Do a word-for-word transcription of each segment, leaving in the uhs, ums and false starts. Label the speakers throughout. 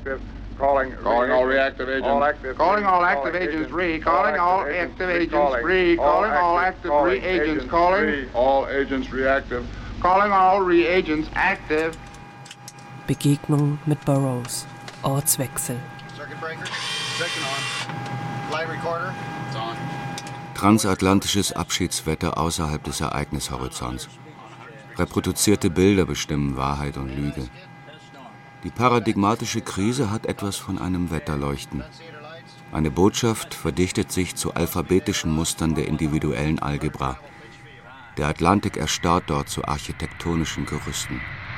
Speaker 1: active. Calling,
Speaker 2: calling all reactive agents.
Speaker 1: All active,
Speaker 3: calling all active agents. Re. Calling all active agents. Re. Calling all active re-agents. Calling
Speaker 2: all agents reactive.
Speaker 3: Calling all re-agents active.
Speaker 4: Begegnung mit Burroughs. Ortswechsel.
Speaker 5: Circuit breaker. Section on. Live recorder. It's on.
Speaker 6: Transatlantisches Abschiedswetter außerhalb des Ereignishorizonts. Reproduzierte Bilder bestimmen Wahrheit und Lüge. Die paradigmatische Krise hat etwas von einem Wetterleuchten. Eine Botschaft verdichtet sich zu alphabetischen Mustern der individuellen Algebra. Der Atlantik erstarrt dort zu architektonischen Gerüsten.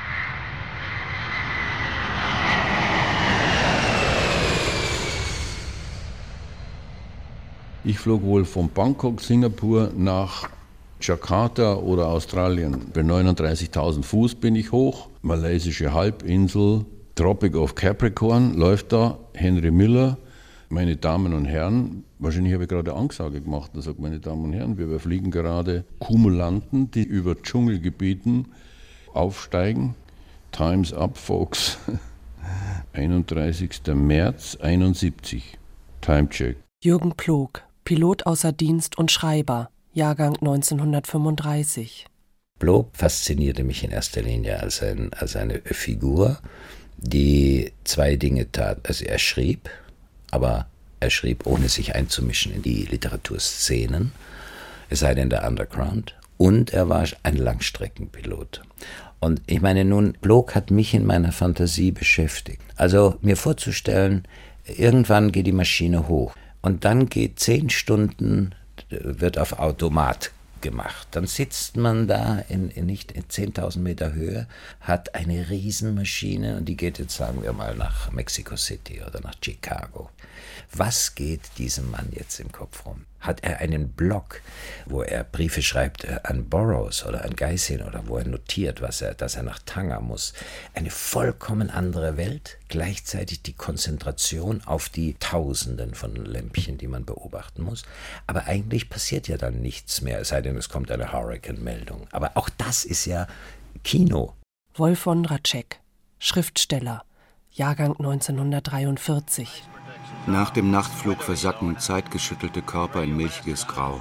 Speaker 7: Ich flog wohl von Bangkok, Singapur nach Jakarta oder Australien. Bei neununddreißigtausend Fuß bin ich hoch. Malaysische Halbinsel, Tropic of Capricorn, läuft da Henry Miller. Meine Damen und Herren, wahrscheinlich habe ich gerade eine Ansage gemacht. Er sagt, meine Damen und Herren, wir überfliegen gerade Kumulanten, die über Dschungelgebieten aufsteigen. Time's up, folks. einunddreißigster März einundsiebzig. Timecheck.
Speaker 4: Jürgen Ploog, Pilot außer Dienst und Schreiber, Jahrgang neunzehnhundertfünfunddreißig.
Speaker 8: Ploog faszinierte mich in erster Linie als, ein, als eine Figur, die zwei Dinge tat. Also er schrieb, aber er schrieb, ohne sich einzumischen in die Literaturszenen, es sei denn der Underground, und er war ein Langstreckenpilot. Und ich meine nun, Ploog hat mich in meiner Fantasie beschäftigt. Also mir vorzustellen, irgendwann geht die Maschine hoch und dann geht zehn Stunden, wird auf Automat gemacht. Dann sitzt man da in, in nicht in zehntausend Meter Höhe, hat eine Riesenmaschine und die geht jetzt, sagen wir mal, nach Mexico City oder nach Chicago. Was geht diesem Mann jetzt im Kopf rum? Hat er einen Blog, wo er Briefe schreibt an Burroughs oder an Geisin oder wo er notiert, was er, dass er nach Tanger muss? Eine vollkommen andere Welt, gleichzeitig die Konzentration auf die Tausenden von Lämpchen, die man beobachten muss. Aber eigentlich passiert ja dann nichts mehr, es sei denn, es kommt eine Hurricane-Meldung. Aber auch das ist ja Kino.
Speaker 4: Wolf von Ratschek, Schriftsteller, Jahrgang neunzehnhundertdreiundvierzig.
Speaker 6: Nach dem Nachtflug versacken zeitgeschüttelte Körper in milchiges Grau.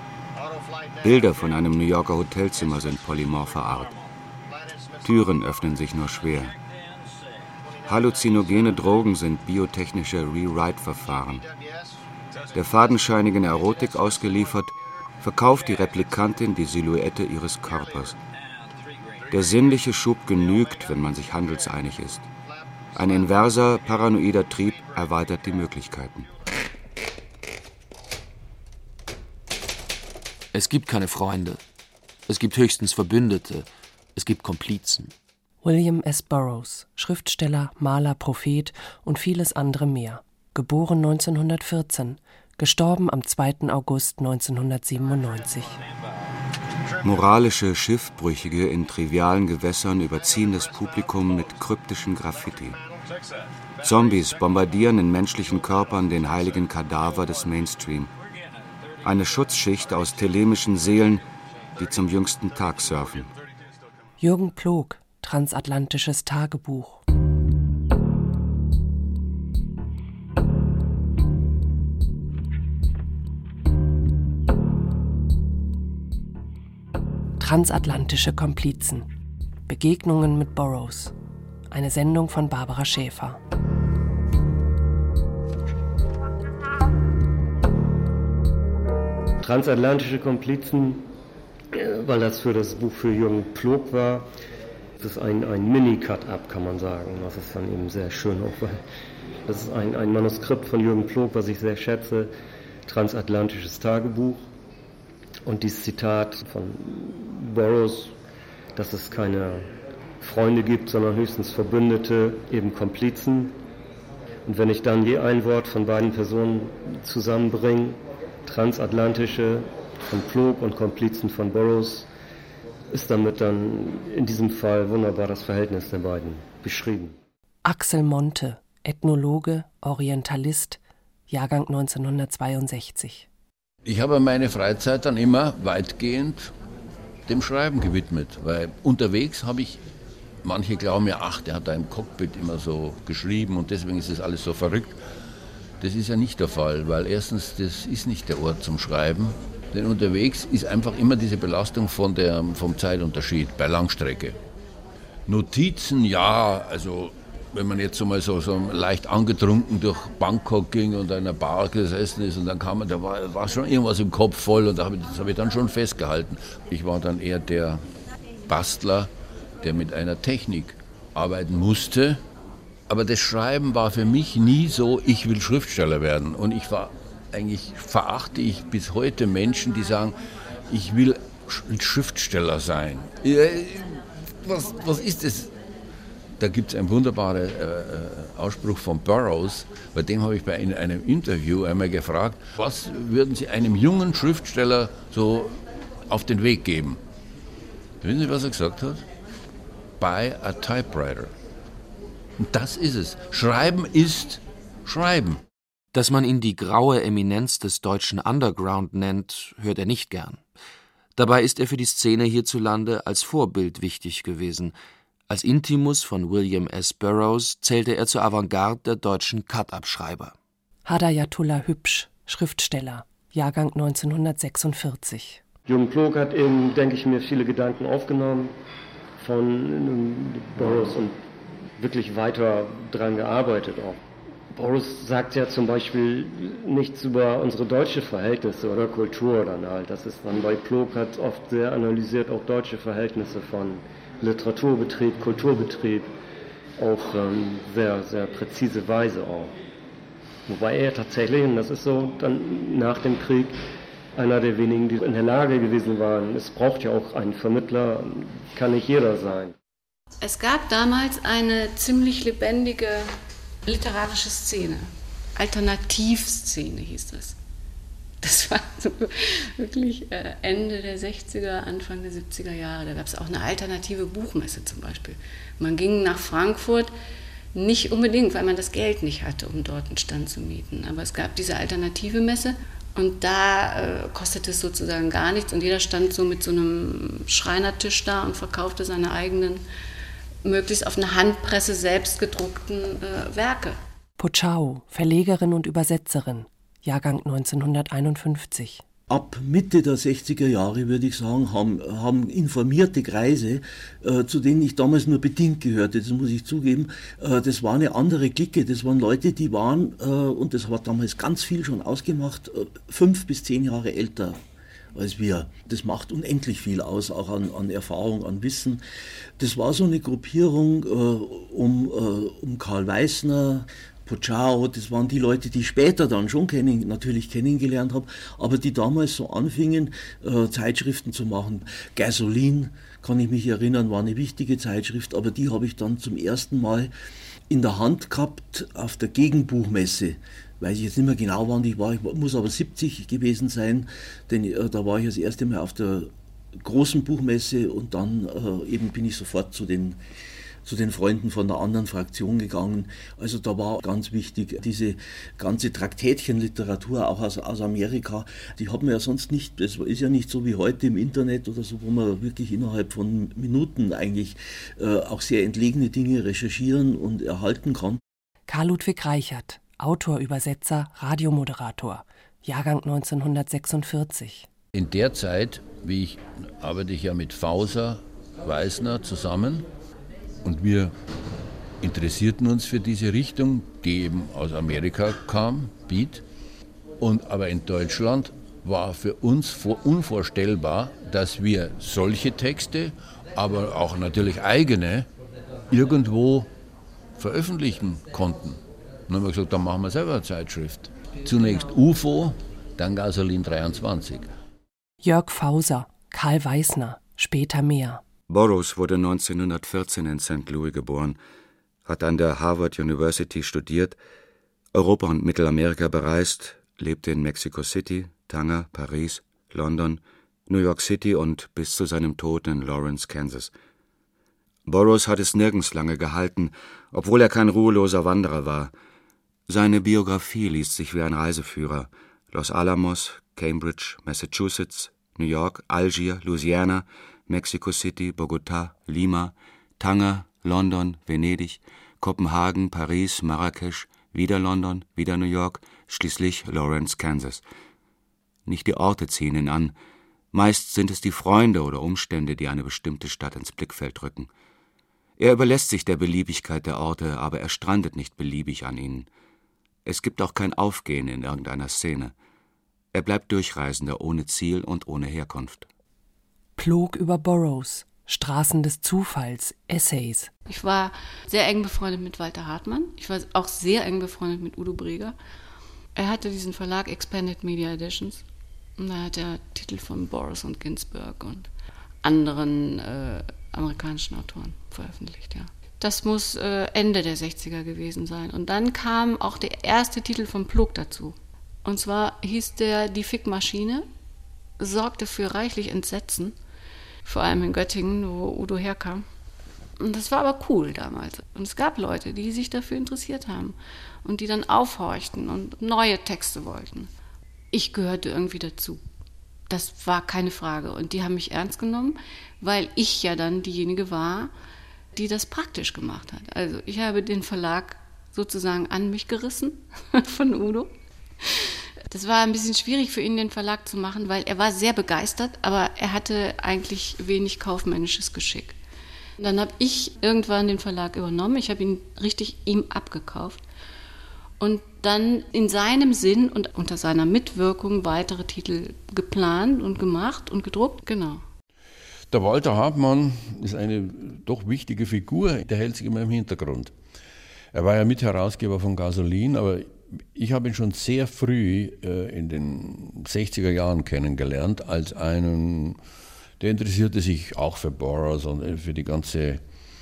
Speaker 6: Bilder von einem New Yorker Hotelzimmer sind polymorpher Art. Türen öffnen sich nur schwer. Halluzinogene Drogen sind biotechnische Rewrite-Verfahren. Der fadenscheinigen Erotik ausgeliefert, verkauft die Replikantin die Silhouette ihres Körpers. Der sinnliche Schub genügt, wenn man sich handelseinig ist. Ein inverser, paranoider Trieb erweitert die Möglichkeiten.
Speaker 9: Es gibt keine Freunde. Es gibt höchstens Verbündete. Es gibt Komplizen.
Speaker 4: William S. Burroughs, Schriftsteller, Maler, Prophet und vieles andere mehr. Geboren neunzehnhundertvierzehn, gestorben am zweiten August neunzehnhundertsiebenundneunzig.
Speaker 6: Moralische Schiffbrüchige in trivialen Gewässern überziehen das Publikum mit kryptischen Graffiti. Zombies bombardieren in menschlichen Körpern den heiligen Kadaver des Mainstream. Eine Schutzschicht aus telemischen Seelen, die zum jüngsten Tag surfen.
Speaker 4: Jürgen Ploog, Transatlantisches Tagebuch. Transatlantische Komplizen. Begegnungen mit Burroughs. Eine Sendung von Barbara Schäfer.
Speaker 10: Transatlantische Komplizen, weil das für das Buch für Jürgen Ploog war, das ist ein, ein Mini-Cut-Up, kann man sagen. Das ist dann eben sehr schön auch, weil das ist ein, ein Manuskript von Jürgen Ploog, was ich sehr schätze, Transatlantisches Tagebuch. Und dieses Zitat von Burroughs, dass es keine Freunde gibt, sondern höchstens Verbündete, eben Komplizen. Und wenn ich dann je ein Wort von beiden Personen zusammenbringe, transatlantische von Ploog und Komplizen von Burroughs, ist damit dann in diesem Fall wunderbar das Verhältnis der beiden beschrieben.
Speaker 4: Axel Monte, Ethnologe, Orientalist, Jahrgang neunzehnhundertzweiundsechzig.
Speaker 7: Ich habe meine Freizeit dann immer weitgehend dem Schreiben gewidmet, weil unterwegs habe ich Manche glauben ja, ach, der hat da im Cockpit immer so geschrieben und deswegen ist das alles so verrückt. Das ist ja nicht der Fall, weil erstens, das ist nicht der Ort zum Schreiben. Denn unterwegs ist einfach immer diese Belastung von der, vom Zeitunterschied bei Langstrecke. Notizen, ja, also wenn man jetzt so mal so, so leicht angetrunken durch Bangkok ging und in einer Bar gesessen ist und dann kam man, da war, war schon irgendwas im Kopf voll und das habe ich, hab ich dann schon festgehalten. Ich war dann eher der Bastler, der mit einer Technik arbeiten musste. Aber das Schreiben war für mich nie so, ich will Schriftsteller werden. Und ich war, eigentlich verachte ich bis heute Menschen, die sagen, ich will Schriftsteller sein. Was, was ist das? Da gibt es einen wunderbaren äh, Ausspruch von Burroughs, bei dem habe ich bei in einem Interview einmal gefragt, was würden Sie einem jungen Schriftsteller so auf den Weg geben? Wissen Sie, was er gesagt hat? Buy a typewriter. Und das ist es. Schreiben ist Schreiben.
Speaker 9: Dass man ihn die graue Eminenz des deutschen Underground nennt, hört er nicht gern. Dabei ist er für die Szene hierzulande als Vorbild wichtig gewesen. Als Intimus von William S. Burroughs zählte er zur Avantgarde der deutschen Cut-Up-Schreiber.
Speaker 4: Hadayatullah Hübsch, Schriftsteller, Jahrgang neunzehnhundertsechsundvierzig.
Speaker 10: Jürgen Ploog hat eben, denke ich mir, viele Gedanken aufgenommen von Burroughs und wirklich weiter dran gearbeitet auch. Burroughs sagt ja zum Beispiel nichts über unsere deutsche Verhältnisse oder Kultur dann halt. Das ist dann bei Ploog hat oft sehr analysiert auch deutsche Verhältnisse von Literaturbetrieb, Kulturbetrieb, auf ähm, sehr, sehr präzise Weise auch. Wobei er tatsächlich, und das ist so, dann nach dem Krieg einer der wenigen, die in der Lage gewesen waren. Es braucht ja auch einen Vermittler, kann nicht jeder sein.
Speaker 1: Es gab damals eine ziemlich lebendige literarische Szene. Alternativszene hieß das. Das war so wirklich Ende der sechziger, Anfang der siebziger Jahre. Da gab es auch eine alternative Buchmesse zum Beispiel. Man ging nach Frankfurt, nicht unbedingt, weil man das Geld nicht hatte, um dort einen Stand zu mieten. Aber es gab diese alternative Messe und da äh, kostete es sozusagen gar nichts. Und jeder stand so mit so einem Schreinertisch da und verkaufte seine eigenen, möglichst auf eine Handpresse selbst gedruckten äh, Werke.
Speaker 4: Pochau, Verlegerin und Übersetzerin, Jahrgang neunzehnhunderteinundfünfzig.
Speaker 11: Ab Mitte der sechziger Jahre, würde ich sagen, haben, haben informierte Kreise, äh, zu denen ich damals nur bedingt gehörte, das muss ich zugeben, äh, das war eine andere Clique, das waren Leute, die waren, äh, und das hat damals ganz viel schon ausgemacht, äh, fünf bis zehn Jahre älter als wir. Das macht unendlich viel aus, auch an, an Erfahrung, an Wissen. Das war so eine Gruppierung äh, um, äh, um Karl Weißner, Pochau, das waren die Leute, die ich später dann schon kennen, natürlich kennengelernt habe, aber die damals so anfingen, äh, Zeitschriften zu machen. Gasoline, kann ich mich erinnern, war eine wichtige Zeitschrift, aber die habe ich dann zum ersten Mal in der Hand gehabt auf der Gegenbuchmesse. Weiß ich jetzt nicht mehr genau, wann ich war, ich muss aber siebzig gewesen sein, denn äh, da war ich das erste Mal auf der großen Buchmesse und dann äh, eben bin ich sofort zu den zu den Freunden von der anderen Fraktion gegangen. Also da war ganz wichtig, diese ganze Traktätchenliteratur, auch aus, aus Amerika, die hat man ja sonst nicht, das ist ja nicht so wie heute im Internet oder so, wo man wirklich innerhalb von Minuten eigentlich äh, auch sehr entlegene Dinge recherchieren und erhalten kann.
Speaker 4: Karl Ludwig Reichert, Autor, Übersetzer, Radiomoderator, Jahrgang neunzehnhundertsechsundvierzig.
Speaker 7: In der Zeit, wie ich, arbeite ich ja mit Fauser, Weißner zusammen. Und wir interessierten uns für diese Richtung, die eben aus Amerika kam, Beat. Und aber in Deutschland war für uns unvorstellbar, dass wir solche Texte, aber auch natürlich eigene, irgendwo veröffentlichen konnten. Und dann haben wir gesagt, dann machen wir selber eine Zeitschrift. Zunächst U F O, dann Gasolin dreiundzwanzig.
Speaker 4: Jörg Fauser, Karl Weißner, später mehr.
Speaker 6: Burroughs wurde neunzehnhundertvierzehn in Sankt Louis geboren, hat an der Harvard University studiert, Europa und Mittelamerika bereist, lebte in Mexico City, Tanger, Paris, London, New York City und bis zu seinem Tod in Lawrence, Kansas. Burroughs hat es nirgends lange gehalten, obwohl er kein ruheloser Wanderer war. Seine Biografie liest sich wie ein Reiseführer. Los Alamos, Cambridge, Massachusetts, New York, Algier, Louisiana, Mexico City, Bogotá, Lima, Tanger, London, Venedig, Kopenhagen, Paris, Marrakesch, wieder London, wieder New York, schließlich Lawrence, Kansas. Nicht die Orte ziehen ihn an, meist sind es die Freunde oder Umstände, die eine bestimmte Stadt ins Blickfeld rücken. Er überlässt sich der Beliebigkeit der Orte, aber er strandet nicht beliebig an ihnen. Es gibt auch kein Aufgehen in irgendeiner Szene. Er bleibt Durchreisender ohne Ziel und ohne Herkunft.
Speaker 4: Plog über Burroughs, Straßen des Zufalls, Essays.
Speaker 1: Ich war sehr eng befreundet mit Walter Hartmann. Ich war auch sehr eng befreundet mit Udo Breger. Er hatte diesen Verlag Expanded Media Editions. Und da hat er Titel von Burroughs und Ginsberg und anderen äh, amerikanischen Autoren veröffentlicht, ja. Das muss äh, Ende der sechziger gewesen sein. Und dann kam auch der erste Titel von Plog dazu. Und zwar hieß der Die Fickmaschine, sorgte für reichlich Entsetzen, vor allem in Göttingen, wo Udo herkam. Und das war aber cool damals. Und es gab Leute, die sich dafür interessiert haben und die dann aufhorchten und neue Texte wollten. Ich gehörte irgendwie dazu. Das war keine Frage. Und die haben mich ernst genommen, weil ich ja dann diejenige war, die das praktisch gemacht hat. Also ich habe den Verlag sozusagen an mich gerissen von Udo. Das war ein bisschen schwierig für ihn, den Verlag zu machen, weil er war sehr begeistert, aber er hatte eigentlich wenig kaufmännisches Geschick. Und dann habe ich irgendwann den Verlag übernommen. Ich habe ihn richtig ihm abgekauft. Und dann in seinem Sinn und unter seiner Mitwirkung weitere Titel geplant und gemacht und gedruckt. Genau.
Speaker 7: Der Walter Hartmann ist eine doch wichtige Figur, der hält sich immer im Hintergrund. Er war ja Mitherausgeber von Gasolin, aber ich habe ihn schon sehr früh äh, in den sechziger Jahren kennengelernt als einen, der interessierte sich auch für Burroughs und für die ganze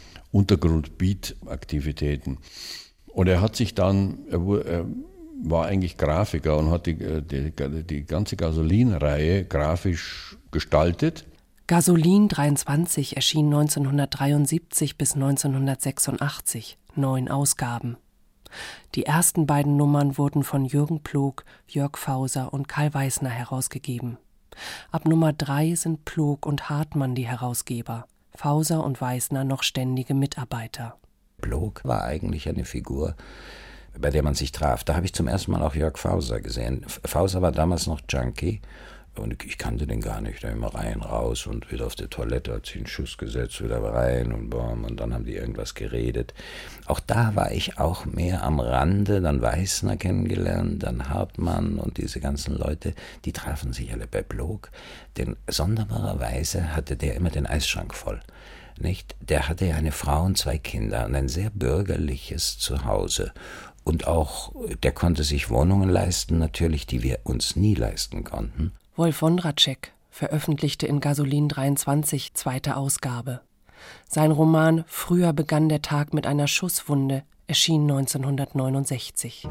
Speaker 7: Untergrund-Beat-Aktivitäten. Und er hat sich dann, er, wurde, er war eigentlich Grafiker und hat die, die, die ganze Gasolin-Reihe grafisch gestaltet.
Speaker 4: Gasolin dreiundzwanzig erschien neunzehnhundertdreiundsiebzig bis neunzehnhundertsechsundachtzig, neun Ausgaben. Die ersten beiden Nummern wurden von Jürgen Plog, Jörg Fauser und Karl Weissner herausgegeben. Ab Nummer drei sind Plog und Hartmann die Herausgeber, Fauser und Weissner noch ständige Mitarbeiter.
Speaker 8: Plog war eigentlich eine Figur, bei der man sich traf. Da habe ich zum ersten Mal auch Jörg Fauser gesehen. Fauser war damals noch Junkie und ich kannte den gar nicht. Da immer rein, raus und wieder auf der Toilette, hat sich einen Schuss gesetzt, wieder rein und bam, und dann haben die irgendwas geredet. Auch da war ich auch mehr am Rande, dann Weissner kennengelernt, dann Hartmann und diese ganzen Leute, die trafen sich alle bei Plog. Denn sonderbarerweise hatte der immer den Eisschrank voll. Nicht? Der hatte ja eine Frau und zwei Kinder und ein sehr bürgerliches Zuhause. Und auch, der konnte sich Wohnungen leisten, natürlich, die wir uns nie leisten konnten.
Speaker 4: Wolf Wondracek veröffentlichte in Gasolin dreiundzwanzig zweite Ausgabe. Sein Roman Früher begann der Tag mit einer Schusswunde erschien neunzehnhundertneunundsechzig.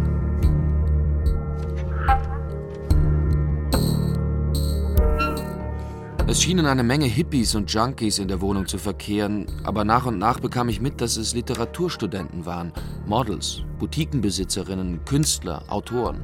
Speaker 9: Es schienen eine Menge Hippies und Junkies in der Wohnung zu verkehren, aber nach und nach bekam ich mit, dass es Literaturstudenten waren, Models, Boutiquenbesitzerinnen, Künstler, Autoren.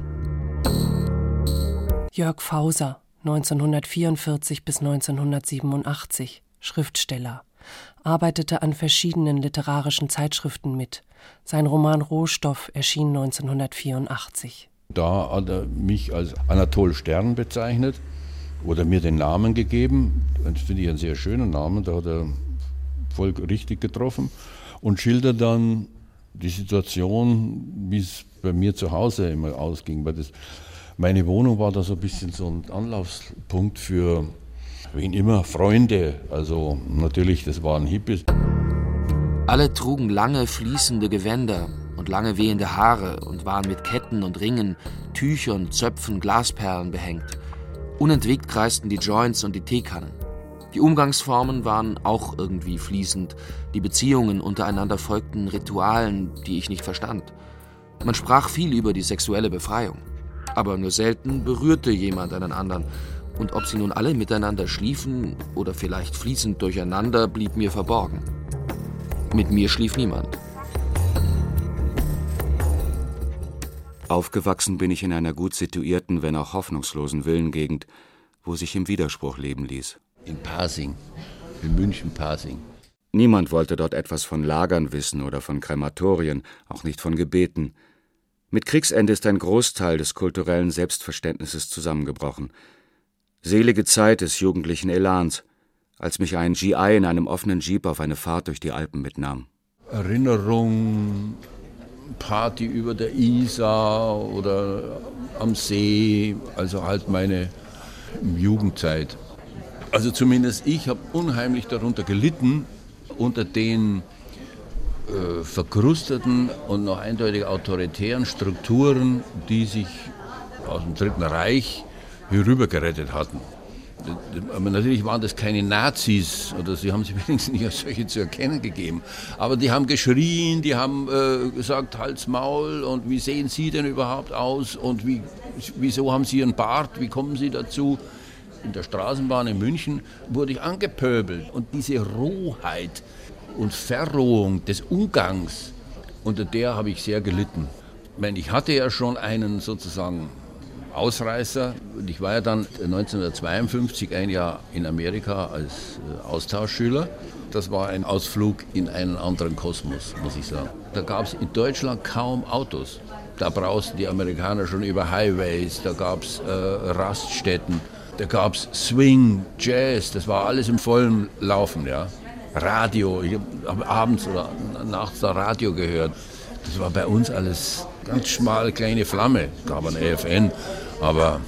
Speaker 4: Jörg Fauser, neunzehnhundertvierundvierzig bis neunzehnhundertsiebenundachtzig, Schriftsteller, arbeitete an verschiedenen literarischen Zeitschriften mit. Sein Roman Rohstoff erschien neunzehnhundertvierundachtzig.
Speaker 7: Da hat er mich als Anatol Stern bezeichnet oder mir den Namen gegeben. Das finde ich einen sehr schönen Namen, da hat er voll richtig getroffen. Und schildert dann die Situation, wie es bei mir zu Hause immer ausging. Weil das, meine Wohnung war da so ein bisschen so ein Anlaufspunkt für, wen immer, Freunde. Also natürlich, das waren Hippies.
Speaker 9: Alle trugen lange, fließende Gewänder und lange wehende Haare und waren mit Ketten und Ringen, Tüchern, Zöpfen, Glasperlen behängt. Unentwegt kreisten die Joints und die Teekannen. Die Umgangsformen waren auch irgendwie fließend. Die Beziehungen untereinander folgten Ritualen, die ich nicht verstand. Man sprach viel über die sexuelle Befreiung. Aber nur selten berührte jemand einen anderen. Und ob sie nun alle miteinander schliefen oder vielleicht fließend durcheinander, blieb mir verborgen. Mit mir schlief niemand.
Speaker 6: Aufgewachsen bin ich in einer gut situierten, wenn auch hoffnungslosen Villengegend, wo sich im Widerspruch leben ließ.
Speaker 7: In Pasing, in München-Pasing.
Speaker 6: Niemand wollte dort etwas von Lagern wissen oder von Krematorien, auch nicht von Gebeten. Mit Kriegsende ist ein Großteil des kulturellen Selbstverständnisses zusammengebrochen. Selige Zeit des jugendlichen Elans, als mich ein G I in einem offenen Jeep auf eine Fahrt durch die Alpen mitnahm.
Speaker 7: Erinnerung, Party über der Isar oder am See, also halt meine Jugendzeit. Also zumindest ich habe unheimlich darunter gelitten, unter den äh, verkrusteten und noch eindeutig autoritären Strukturen, die sich aus dem Dritten Reich herübergerettet hatten. Aber natürlich waren das keine Nazis, oder sie haben sich wenigstens nicht als solche zu erkennen gegeben. Aber die haben geschrien, die haben äh, gesagt, Hals, Maul, und wie sehen Sie denn überhaupt aus und wie, wieso haben Sie Ihren Bart, wie kommen Sie dazu? In der Straßenbahn in München wurde ich angepöbelt. Und diese Rohheit und Verrohung des Umgangs, unter der habe ich sehr gelitten. Ich meine, ich hatte ja schon einen sozusagen Ausreißer. Und ich war ja dann neunzehnhundertzweiundfünfzig ein Jahr in Amerika als Austauschschüler. Das war ein Ausflug in einen anderen Kosmos, muss ich sagen. Da gab es in Deutschland kaum Autos. Da brausten die Amerikaner schon über Highways, da gab es äh, Raststätten, da gab es Swing, Jazz, das war alles im vollen Laufen. Ja. Radio, ich habe abends oder nachts da Radio gehört. Das war bei uns alles ganz schmal, kleine Flamme. Es gab ein E F N, aber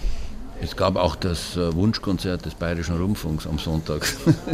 Speaker 7: es gab auch das Wunschkonzert des Bayerischen Rundfunks am Sonntag.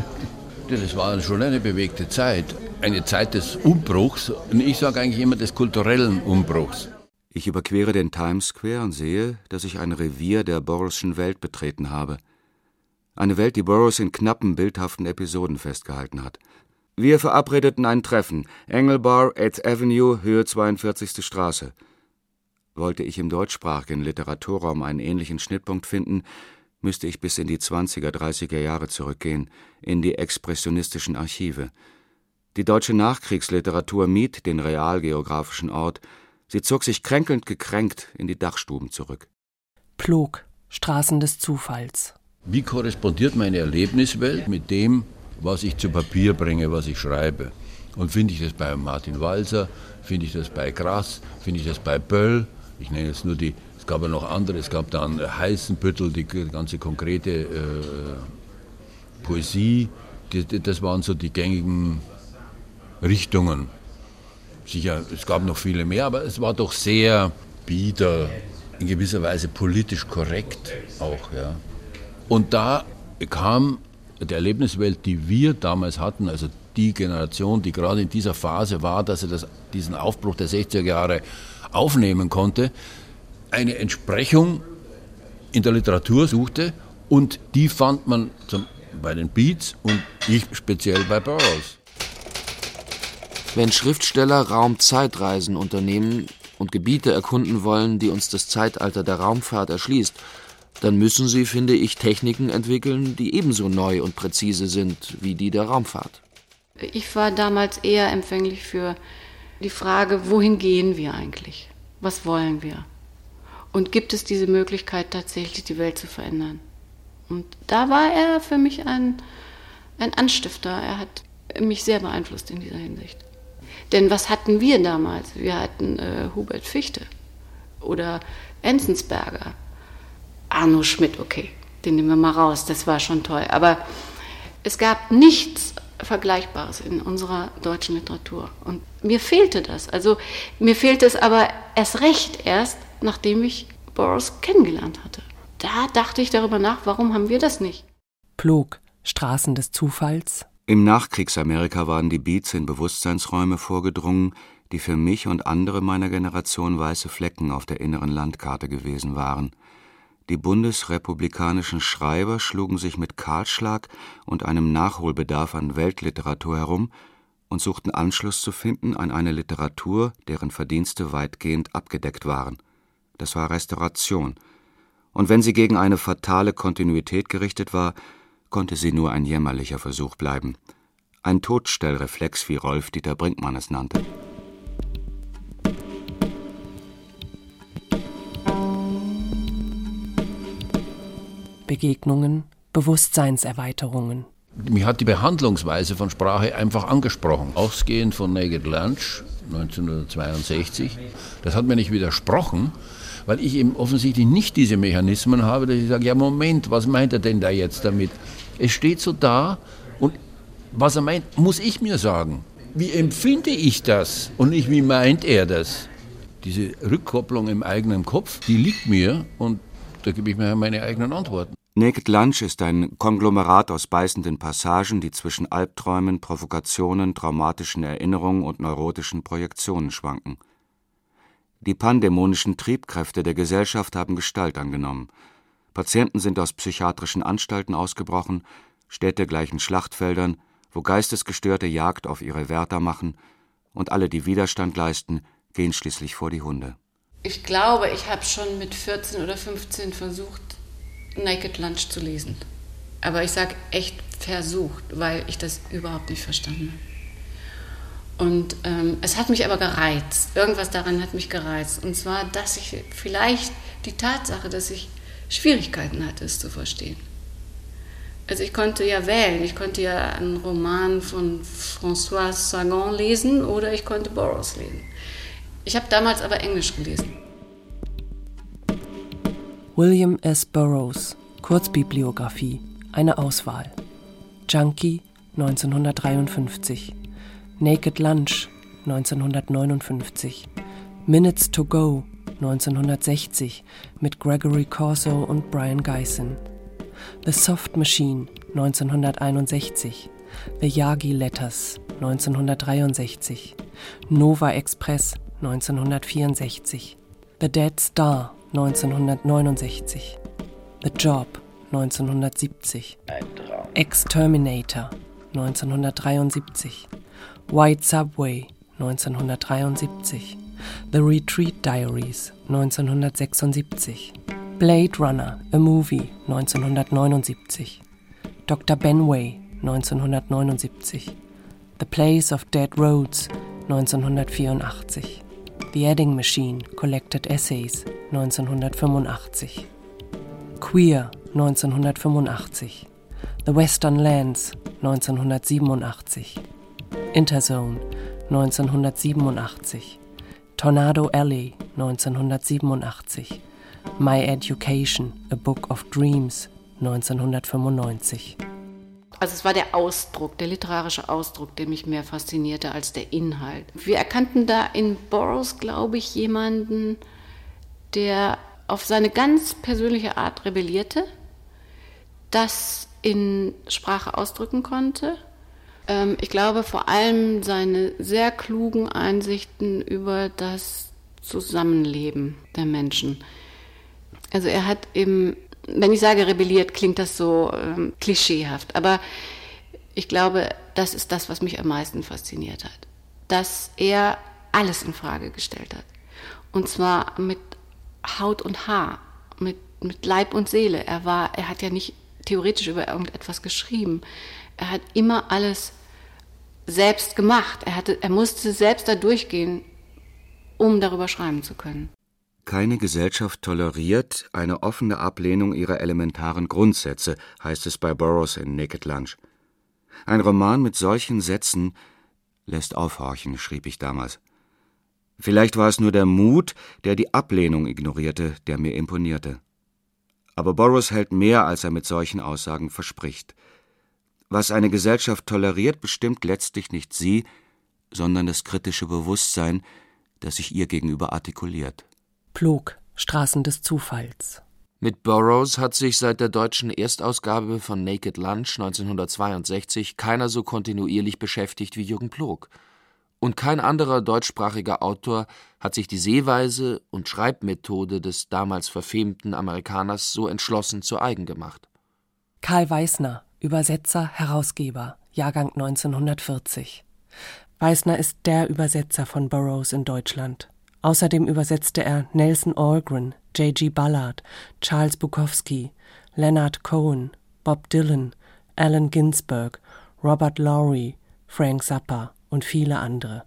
Speaker 7: Das war schon eine bewegte Zeit, eine Zeit des Umbruchs. Und ich sage eigentlich immer des kulturellen Umbruchs.
Speaker 6: Ich überquere den Times Square und sehe, dass ich ein Revier der Burroughs'schen Welt betreten habe. Eine Welt, die Burroughs in knappen, bildhaften Episoden festgehalten hat. Wir verabredeten ein Treffen, Engelbar, eighth Avenue, Höhe zweiundvierzigste Straße. Wollte ich im deutschsprachigen Literaturraum einen ähnlichen Schnittpunkt finden, müsste ich bis in die zwanziger, dreißiger Jahre zurückgehen, in die expressionistischen Archive. Die deutsche Nachkriegsliteratur mied den realgeografischen Ort, sie zog sich kränkelnd gekränkt in die Dachstuben zurück.
Speaker 4: Plog, Straßen des Zufalls.
Speaker 7: Wie korrespondiert meine Erlebniswelt mit dem, was ich zu Papier bringe, was ich schreibe? Und finde ich das bei Martin Walser, finde ich das bei Grass, finde ich das bei Böll? Ich nenne jetzt nur die, es gab ja noch andere, es gab dann Heißenbüttel, die ganze konkrete äh, Poesie, die, die, das waren so die gängigen Richtungen. Sicher, es gab noch viele mehr, aber es war doch sehr bieder, in gewisser Weise politisch korrekt auch. Ja. Und da kam die Erlebniswelt, die wir damals hatten, also die Generation, die gerade in dieser Phase war, dass sie das, diesen Aufbruch der sechziger Jahre aufnehmen konnte, eine Entsprechung in der Literatur suchte, und die fand man zum, bei den Beats und ich speziell bei Burroughs.
Speaker 9: Wenn Schriftsteller Raumzeitreisen unternehmen und Gebiete erkunden wollen, die uns das Zeitalter der Raumfahrt erschließt, dann müssen sie, finde ich, Techniken entwickeln, die ebenso neu und präzise sind wie die der Raumfahrt.
Speaker 1: Ich war damals eher empfänglich für die Frage, wohin gehen wir eigentlich? Was wollen wir? Und gibt es diese Möglichkeit, tatsächlich die Welt zu verändern? Und da war er für mich ein, ein Anstifter. Er hat mich sehr beeinflusst in dieser Hinsicht. Denn was hatten wir damals? Wir hatten äh, Hubert Fichte oder Enzensberger. Arno Schmidt, okay, den nehmen wir mal raus, das war schon toll. Aber es gab nichts Vergleichbares in unserer deutschen Literatur. Und mir fehlte das. Also mir fehlte es aber erst recht erst, nachdem ich Burroughs kennengelernt hatte. Da dachte ich darüber nach, warum haben wir das nicht?
Speaker 4: Plog, Straßen des Zufalls.
Speaker 6: Im Nachkriegsamerika waren die Beats in Bewusstseinsräume vorgedrungen, die für mich und andere meiner Generation weiße Flecken auf der inneren Landkarte gewesen waren. Die bundesrepublikanischen Schreiber schlugen sich mit Kahlschlag und einem Nachholbedarf an Weltliteratur herum und suchten Anschluss zu finden an eine Literatur, deren Verdienste weitgehend abgedeckt waren. Das war Restauration. Und wenn sie gegen eine fatale Kontinuität gerichtet war, konnte sie nur ein jämmerlicher Versuch bleiben. Ein Totstellreflex, wie Rolf-Dieter Brinkmann es nannte.
Speaker 4: Begegnungen, Bewusstseinserweiterungen.
Speaker 7: Mich hat die Behandlungsweise von Sprache einfach angesprochen. Ausgehend von Naked Lunch neunzehnhundertzweiundsechzig, das hat mir nicht widersprochen, weil ich eben offensichtlich nicht diese Mechanismen habe, dass ich sage, ja Moment, was meint er denn da jetzt damit? Es steht so da und was er meint, muss ich mir sagen. Wie empfinde ich das und nicht wie meint er das? Diese Rückkopplung im eigenen Kopf, die liegt mir und da gebe ich mir meine eigenen Antworten.
Speaker 6: Naked Lunch ist ein Konglomerat aus beißenden Passagen, die zwischen Albträumen, Provokationen, traumatischen Erinnerungen und neurotischen Projektionen schwanken. Die pandämonischen Triebkräfte der Gesellschaft haben Gestalt angenommen. Patienten sind aus psychiatrischen Anstalten ausgebrochen, Städte gleichen Schlachtfeldern, wo Geistesgestörte Jagd auf ihre Wärter machen, und alle, die Widerstand leisten, gehen schließlich vor die Hunde.
Speaker 1: Ich glaube, ich habe schon mit vierzehn oder fünfzehn versucht, Naked Lunch zu lesen. Aber ich sage echt versucht, weil ich das überhaupt nicht verstanden habe. Und ähm, es hat mich aber gereizt. Irgendwas daran hat mich gereizt. Und zwar, dass ich vielleicht die Tatsache, dass ich Schwierigkeiten hatte, es zu verstehen. Also ich konnte ja wählen. Ich konnte ja einen Roman von François Sagan lesen oder ich konnte Burroughs lesen. Ich habe damals aber Englisch gelesen.
Speaker 4: William S. Burroughs, Kurzbibliografie, eine Auswahl. Junkie, neunzehnhundertdreiundfünfzig. Naked Lunch, neunzehnhundertneunundfünfzig. Minutes to Go, neunzehnhundertsechzig, mit Gregory Corso und Brian Gysin. The Soft Machine, neunzehnhunderteinundsechzig. The Yagi Letters, neunzehnhundertdreiundsechzig. Nova Express, neunzehnhundertvierundsechzig. The Dead Star, neunzehnhundertneunundsechzig. The Job, neunzehnhundertsiebzig. Exterminator, neunzehnhundertdreiundsiebzig. White Subway, neunzehnhundertdreiundsiebzig. The Retreat Diaries, neunzehnhundertsechsundsiebzig. Blade Runner, a Movie, neunzehnhundertneunundsiebzig. Doktor Benway, neunzehnhundertneunundsiebzig. The Place of Dead Roads, neunzehnhundertvierundachtzig. The Edding Machine, Collected Essays, neunzehnhundertfünfundachtzig. Queer, neunzehnhundertfünfundachtzig. The Western Lands, neunzehnhundertsiebenundachtzig. Interzone, neunzehnhundertsiebenundachtzig. Tornado Alley, neunzehnhundertsiebenundachtzig. My Education, A Book of Dreams, neunzehnhundertfünfundneunzig.
Speaker 1: Also es war der Ausdruck, der literarische Ausdruck, der mich mehr faszinierte als der Inhalt. Wir erkannten da in Burroughs, glaube ich, jemanden, der auf seine ganz persönliche Art rebellierte, das in Sprache ausdrücken konnte. Ähm, ich glaube vor allem seine sehr klugen Einsichten über das Zusammenleben der Menschen. Also er hat eben, wenn ich sage rebelliert, klingt das so ähm, klischeehaft, aber ich glaube, das ist das, was mich am meisten fasziniert hat. Dass er alles in Frage gestellt hat. Und zwar mit Haut und Haar, mit, mit Leib und Seele. Er war, er hat ja nicht theoretisch über irgendetwas geschrieben. Er hat immer alles selbst gemacht. Er hatte, er musste selbst da durchgehen, um darüber schreiben zu können.
Speaker 6: Keine Gesellschaft toleriert eine offene Ablehnung ihrer elementaren Grundsätze, heißt es bei Burroughs in Naked Lunch. Ein Roman mit solchen Sätzen lässt aufhorchen, schrieb ich damals. Vielleicht war es nur der Mut, der die Ablehnung ignorierte, der mir imponierte. Aber Burroughs hält mehr, als er mit solchen Aussagen verspricht. Was eine Gesellschaft toleriert, bestimmt letztlich nicht sie, sondern das kritische Bewusstsein, das sich ihr gegenüber artikuliert.
Speaker 4: Plog, Straßen des Zufalls.
Speaker 9: Mit Burroughs hat sich seit der deutschen Erstausgabe von Naked Lunch neunzehnhundertzweiundsechzig keiner so kontinuierlich beschäftigt wie Jürgen Plog. Und kein anderer deutschsprachiger Autor hat sich die Sehweise und Schreibmethode des damals verfemten Amerikaners so entschlossen zu eigen gemacht.
Speaker 4: Karl Weissner, Übersetzer, Herausgeber, Jahrgang neunzehnhundertvierzig. Weissner ist der Übersetzer von Burroughs in Deutschland. Außerdem übersetzte er Nelson Algren, J G Ballard, Charles Bukowski, Leonard Cohen, Bob Dylan, Allen Ginsberg, Robert Lowry, Frank Zappa und viele andere.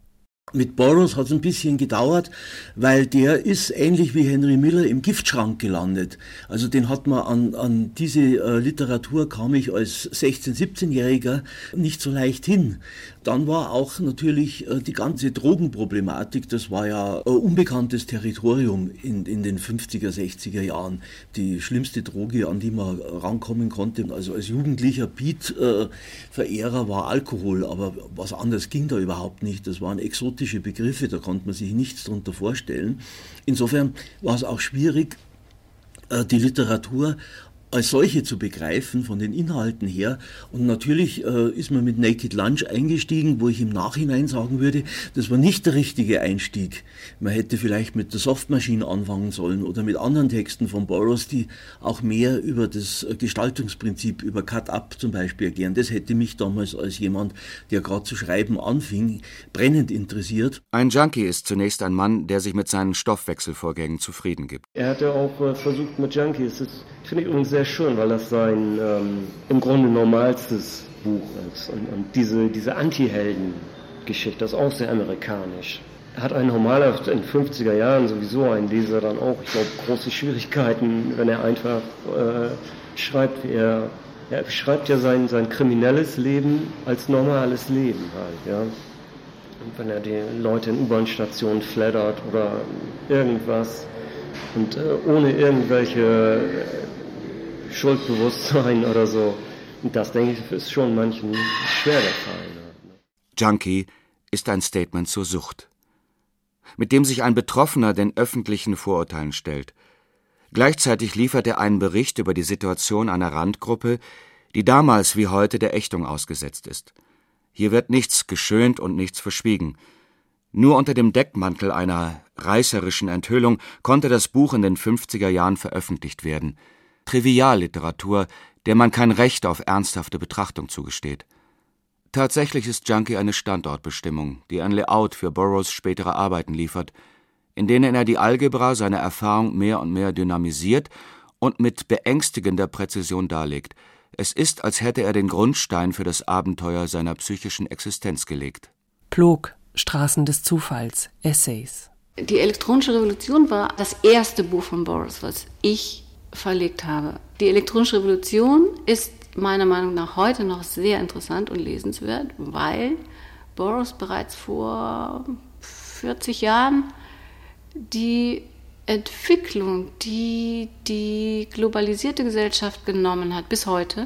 Speaker 11: Mit Burroughs hat es ein bisschen gedauert, weil der ist ähnlich wie Henry Miller im Giftschrank gelandet. Also den hat man an, an diese äh, Literatur kam ich als sechzehn-, siebzehnjähriger nicht so leicht hin. Dann war auch natürlich äh, die ganze Drogenproblematik, das war ja äh, unbekanntes Territorium in, in den fünfziger, sechziger Jahren. Die schlimmste Droge, an die man rankommen konnte, also als jugendlicher Beat-Verehrer äh, war Alkohol, aber was anderes ging da überhaupt nicht. Das waren exotische Begriffe, da konnte man sich nichts darunter vorstellen. Insofern war es auch schwierig, die Literatur als solche zu begreifen, von den Inhalten her. Und natürlich äh, ist man mit Naked Lunch eingestiegen, wo ich im Nachhinein sagen würde, das war nicht der richtige Einstieg. Man hätte vielleicht mit der Soft Machine anfangen sollen oder mit anderen Texten von Burroughs, die auch mehr über das Gestaltungsprinzip, über Cut-Up zum Beispiel erklären. Das hätte mich damals als jemand, der gerade zu schreiben anfing, brennend interessiert.
Speaker 6: Ein Junkie ist zunächst ein Mann, der sich mit seinen Stoffwechselvorgängen zufrieden gibt.
Speaker 10: Er hatte auch äh, versucht mit Junkies, das finde ich übrigens sehr schön, weil das sein ähm, im Grunde normalstes Buch ist. Und, und diese, diese Anti-Helden-Geschichte, das ist auch sehr amerikanisch. Hat ein normaler, in den fünfziger Jahren sowieso ein Leser dann auch, ich glaube, große Schwierigkeiten, wenn er einfach äh, schreibt, wie er, er beschreibt ja sein, sein kriminelles Leben als normales Leben halt, ja. Und wenn er die Leute in U-Bahn-Stationen flattert oder irgendwas und äh, ohne irgendwelche äh, Schuldbewusstsein oder so. Und das, denke ich, ist schon manchen schwer der Fall.
Speaker 6: Junkie ist ein Statement zur Sucht, mit dem sich ein Betroffener den öffentlichen Vorurteilen stellt. Gleichzeitig liefert er einen Bericht über die Situation einer Randgruppe, die damals wie heute der Ächtung ausgesetzt ist. Hier wird nichts geschönt und nichts verschwiegen. Nur unter dem Deckmantel einer reißerischen Enthüllung konnte das Buch in den fünfziger Jahren veröffentlicht werden. Trivialliteratur, der man kein Recht auf ernsthafte Betrachtung zugesteht. Tatsächlich ist Junkie eine Standortbestimmung, die ein Layout für Burroughs spätere Arbeiten liefert, in denen er die Algebra seiner Erfahrung mehr und mehr dynamisiert und mit beängstigender Präzision darlegt. Es ist, als hätte er den Grundstein für das Abenteuer seiner psychischen Existenz gelegt.
Speaker 4: Plog, Straßen des Zufalls, Essays.
Speaker 1: Die elektronische Revolution war das erste Buch von Burroughs, was ich verlegt habe. Die elektronische Revolution ist meiner Meinung nach heute noch sehr interessant und lesenswert, weil Burroughs bereits vor vierzig Jahren die Entwicklung, die die globalisierte Gesellschaft genommen hat, bis heute,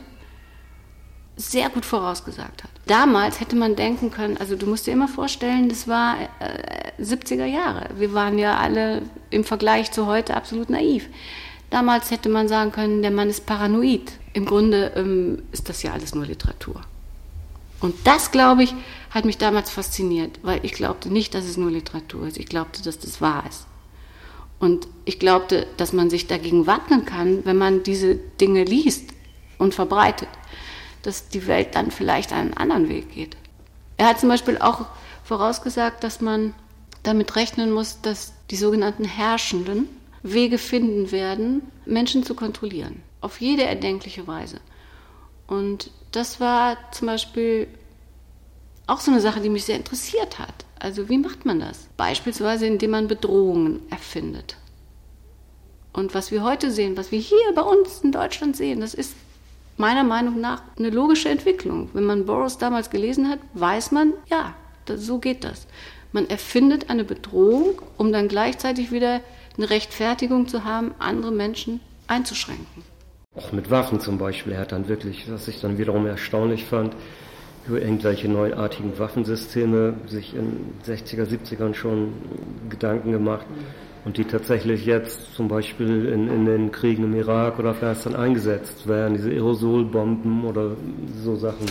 Speaker 1: sehr gut vorausgesagt hat. Damals hätte man denken können, also du musst dir immer vorstellen, das war äh, siebziger Jahre. Wir waren ja alle im Vergleich zu heute absolut naiv. Damals hätte man sagen können, der Mann ist paranoid. Im Grunde ähm, ist das ja alles nur Literatur. Und das, glaube ich, hat mich damals fasziniert, weil ich glaubte nicht, dass es nur Literatur ist. Ich glaubte, dass das wahr ist. Und ich glaubte, dass man sich dagegen wappnen kann, wenn man diese Dinge liest und verbreitet, dass die Welt dann vielleicht einen anderen Weg geht. Er hat zum Beispiel auch vorausgesagt, dass man damit rechnen muss, dass die sogenannten Herrschenden Wege finden werden, Menschen zu kontrollieren, auf jede erdenkliche Weise. Und das war zum Beispiel auch so eine Sache, die mich sehr interessiert hat. Also wie macht man das? Beispielsweise, indem man Bedrohungen erfindet. Und was wir heute sehen, was wir hier bei uns in Deutschland sehen, das ist meiner Meinung nach eine logische Entwicklung. Wenn man Burroughs damals gelesen hat, weiß man, ja, das, so geht das. Man erfindet eine Bedrohung, um dann gleichzeitig wieder eine Rechtfertigung zu haben, andere Menschen einzuschränken.
Speaker 10: Auch mit Waffen zum Beispiel. Er hat dann wirklich, was ich dann wiederum erstaunlich fand, über irgendwelche neuartigen Waffensysteme sich in sechziger, siebzigern schon Gedanken gemacht und die tatsächlich jetzt zum Beispiel in, in den Kriegen im Irak oder Afghanistan eingesetzt werden, diese Aerosolbomben oder so Sachen.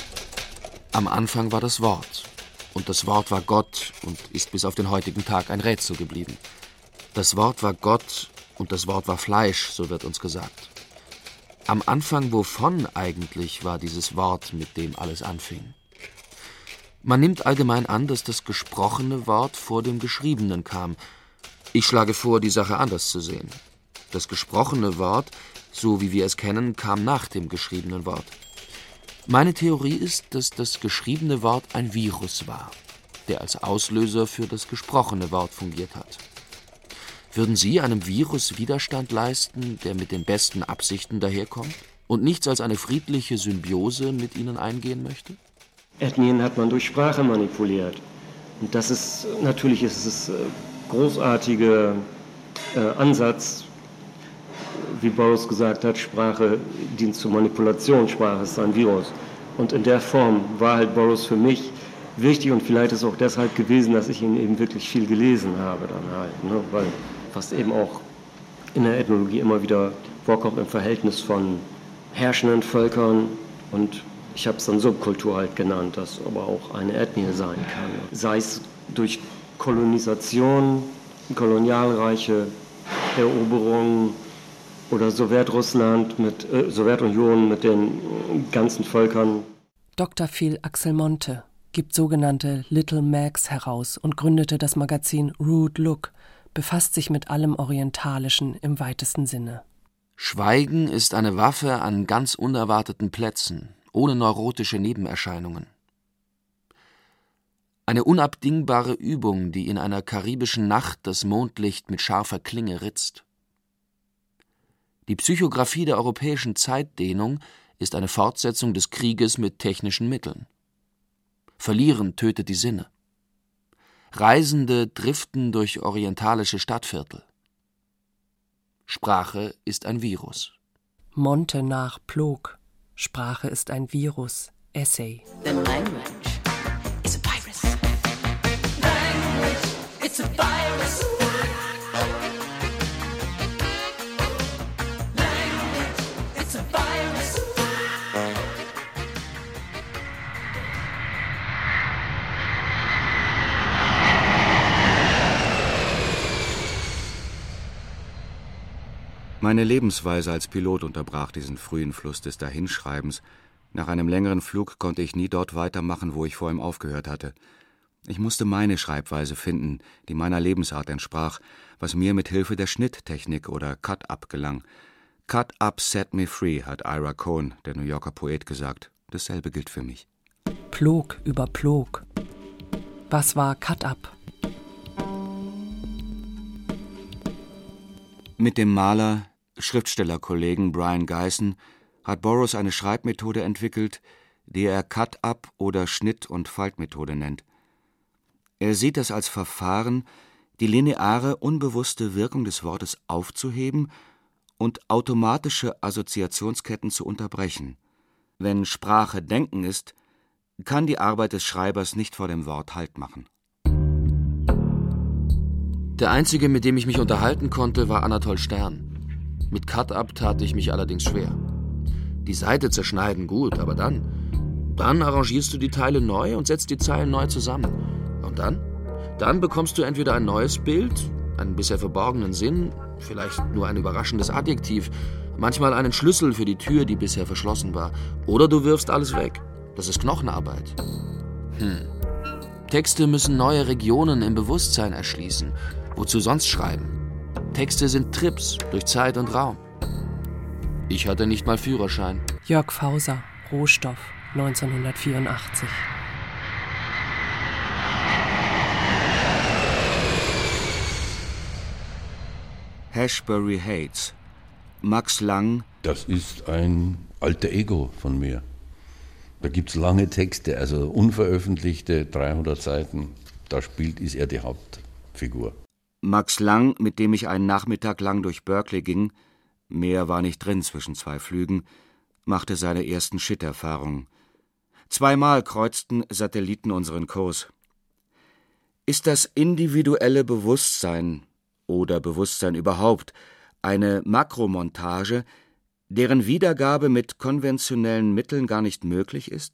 Speaker 9: Am Anfang war das Wort. Und das Wort war Gott und ist bis auf den heutigen Tag ein Rätsel geblieben. Das Wort war Gott und das Wort war Fleisch, so wird uns gesagt. Am Anfang wovon eigentlich war dieses Wort, mit dem alles anfing? Man nimmt allgemein an, dass das gesprochene Wort vor dem Geschriebenen kam. Ich schlage vor, die Sache anders zu sehen. Das gesprochene Wort, so wie wir es kennen, kam nach dem geschriebenen Wort. Meine Theorie ist, dass das geschriebene Wort ein Virus war. der als Auslöser für das gesprochene Wort fungiert hat. Würden Sie einem Virus Widerstand leisten, der mit den besten Absichten daherkommt und nichts als eine friedliche Symbiose mit Ihnen eingehen möchte?
Speaker 10: Ethnien hat man durch Sprache manipuliert. Und das ist, natürlich ist es ein großartiger äh, Ansatz, wie Burroughs gesagt hat, Sprache dient zur Manipulation, Sprache ist ein Virus. Und in der Form war halt Burroughs für mich wichtig und vielleicht ist es auch deshalb gewesen, dass ich ihn eben wirklich viel gelesen habe dann halt, ne? Weil was eben auch in der Ethnologie immer wieder vorkommt im Verhältnis von herrschenden Völkern und ich habe es dann Subkultur halt genannt, das aber auch eine Ethnie sein kann. Sei es durch Kolonisation, kolonialreiche Eroberungen oder Sowjetrussland mit äh, Sowjetunion mit den ganzen Völkern.
Speaker 4: Doktor Phil Axelmonte gibt sogenannte Little Mags heraus und gründete das Magazin Rude Look, befasst sich mit allem Orientalischen im weitesten Sinne.
Speaker 9: Schweigen ist eine Waffe an ganz unerwarteten Plätzen, ohne neurotische Nebenerscheinungen. Eine unabdingbare Übung, die in einer karibischen Nacht das Mondlicht mit scharfer Klinge ritzt. Die Psychographie der europäischen Zeitdehnung ist eine Fortsetzung des Krieges mit technischen Mitteln. Verlieren tötet die Sinne. Reisende driften durch orientalische Stadtviertel. Sprache ist ein Virus.
Speaker 4: Monte nach Plog. Sprache ist ein Virus. Essay.
Speaker 12: The language is a virus. Language, it's a virus. Language, it's a virus.
Speaker 6: Meine Lebensweise als Pilot unterbrach diesen frühen Fluss des Dahinschreibens. Nach einem längeren Flug konnte ich nie dort weitermachen, wo ich vor ihm aufgehört hatte. Ich musste meine Schreibweise finden, die meiner Lebensart entsprach, was mir mit Hilfe der Schnitttechnik oder Cut-Up gelang. Cut-Up set me free, hat Ira Cohn, der New Yorker Poet, gesagt. Dasselbe gilt für mich.
Speaker 4: Plog über Plog. Was war Cut-Up?
Speaker 6: Mit dem Maler, Schriftstellerkollegen Brian Geisen hat Burroughs eine Schreibmethode entwickelt, die er Cut-Up oder Schnitt- und Faltmethode nennt. Er sieht das als Verfahren, die lineare, unbewusste Wirkung des Wortes aufzuheben und automatische Assoziationsketten zu unterbrechen. Wenn Sprache Denken ist, kann die Arbeit des Schreibers nicht vor dem Wort Halt machen.
Speaker 9: Der einzige, mit dem ich mich unterhalten konnte, war Anatol Stern. Mit Cut-Up tat ich mich allerdings schwer. Die Seite zerschneiden gut, aber dann? Dann arrangierst du die Teile neu und setzt die Zeilen neu zusammen. Und dann? Dann bekommst du entweder ein neues Bild, einen bisher verborgenen Sinn, vielleicht nur ein überraschendes Adjektiv, manchmal einen Schlüssel für die Tür, die bisher verschlossen war. Oder du wirfst alles weg. Das ist Knochenarbeit. Hm. Texte müssen neue Regionen im Bewusstsein erschließen. Wozu sonst schreiben? Texte sind Trips durch Zeit und Raum. Ich hatte nicht mal Führerschein.
Speaker 4: Jörg Fauser, Rohstoff, neunzehnhundertvierundachtzig.
Speaker 6: Hashbury Heights. Max Lang.
Speaker 7: Das ist ein alter Ego von mir. Da gibt es lange Texte, also unveröffentlichte dreihundert Seiten. Da spielt, ist er die Hauptfigur.
Speaker 6: Max Lang, mit dem ich einen Nachmittag lang durch Berkeley ging, mehr war nicht drin zwischen zwei Flügen, machte seine ersten Shit-Erfahrungen. Zweimal kreuzten Satelliten unseren Kurs. Ist das individuelle Bewusstsein oder Bewusstsein überhaupt eine Makromontage, deren Wiedergabe mit konventionellen Mitteln gar nicht möglich ist?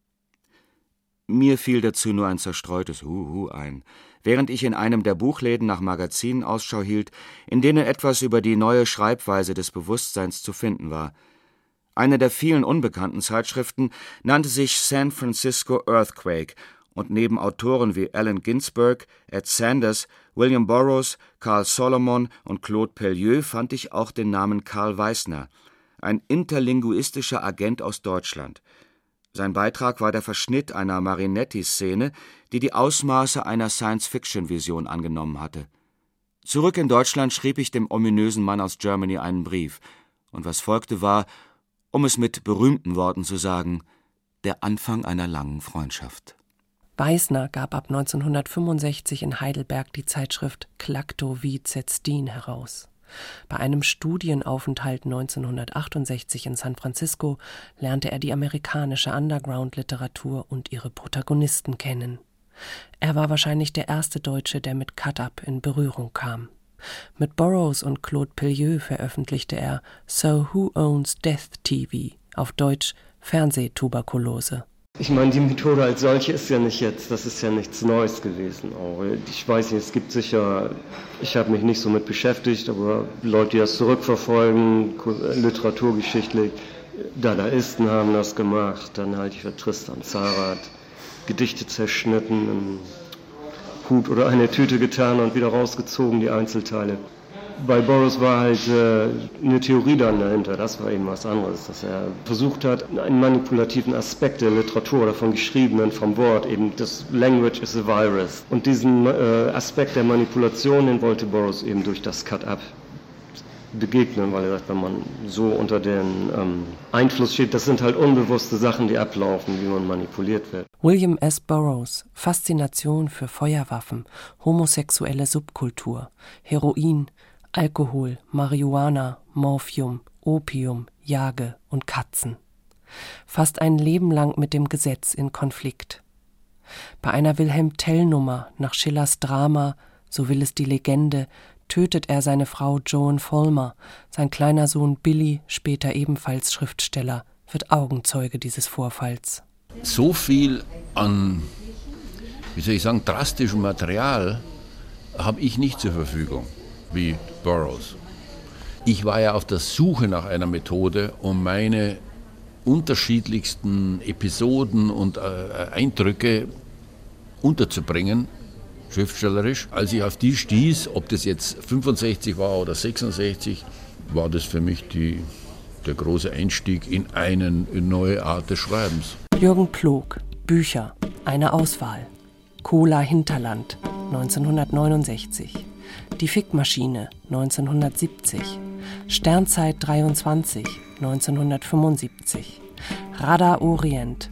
Speaker 6: Mir fiel dazu nur ein zerstreutes Huhu ein, während ich in einem der Buchläden nach Magazinen Ausschau hielt, in denen etwas über die neue Schreibweise des Bewusstseins zu finden war. Eine der vielen unbekannten Zeitschriften nannte sich San Francisco Earthquake, und neben Autoren wie Allen Ginsberg, Ed Sanders, William Burroughs, Carl Solomon und Claude Pellieu fand ich auch den Namen Karl Weissner, ein interlinguistischer Agent aus Deutschland. Sein Beitrag war der Verschnitt einer Marinetti-Szene, die die Ausmaße einer Science-Fiction-Vision angenommen hatte. Zurück in Deutschland schrieb ich dem ominösen Mann aus Germany einen Brief, und was folgte war, um es mit berühmten Worten zu sagen, der Anfang einer langen Freundschaft.
Speaker 4: Weisner gab ab neunzehnhundertfünfundsechzig in Heidelberg die Zeitschrift Klacto wie Zedstin heraus. Bei einem Studienaufenthalt neunzehnhundertachtundsechzig in San Francisco lernte er die amerikanische Underground-Literatur und ihre Protagonisten kennen. Er war wahrscheinlich der erste Deutsche, der mit Cut-Up in Berührung kam. Mit Burroughs und Claude Pellieu veröffentlichte er So Who Owns Death T V, auf Deutsch Fernsehtuberkulose.
Speaker 10: Ich meine, die Methode als solche ist ja nicht jetzt, das ist ja nichts Neues gewesen. Auch. Ich weiß nicht, es gibt sicher, ich habe mich nicht so mit beschäftigt, aber Leute, die das zurückverfolgen, literaturgeschichtlich, Dadaisten haben das gemacht, dann halte ich für Tristan Zarat, Gedichte zerschnitten, einen Hut oder eine Tüte getan und wieder rausgezogen, die Einzelteile. Bei Burroughs war halt äh, eine Theorie dann dahinter, das war eben was anderes, dass er versucht hat, einen manipulativen Aspekt der Literatur oder vom Geschriebenen, vom Wort, eben das Language is a virus. Und diesen äh, Aspekt der Manipulation, den wollte Burroughs eben durch das Cut-Up begegnen, weil er sagt, wenn man so unter den ähm, Einfluss steht, das sind halt unbewusste Sachen, die ablaufen, wie man manipuliert wird.
Speaker 4: William S. Burroughs, Faszination für Feuerwaffen, homosexuelle Subkultur, Heroin, Alkohol, Marihuana, Morphium, Opium, Jage und Katzen. Fast ein Leben lang mit dem Gesetz in Konflikt. Bei einer Wilhelm-Tell-Nummer nach Schillers Drama So will es die Legende tötet er seine Frau Joan Vollmer. Sein kleiner Sohn Billy, später ebenfalls Schriftsteller, wird Augenzeuge dieses Vorfalls.
Speaker 7: So viel an, wie soll ich sagen, drastischem Material habe ich nicht zur Verfügung wie Burroughs. Ich war ja auf der Suche nach einer Methode, um meine unterschiedlichsten Episoden und äh, Eindrücke unterzubringen, schriftstellerisch. Als ich auf die stieß, ob das jetzt fünfundsechzig war oder sechsundsechzig, war das für mich die, der große Einstieg in eine in neue Art des Schreibens.
Speaker 4: Jürgen Ploog, Bücher, eine Auswahl. Cola Hinterland, neunzehnhundertneunundsechzig. Die Fickmaschine, neunzehnhundertsiebzig. Sternzeit dreiundzwanzig, neunzehnhundertfünfundsiebzig. Radar Orient,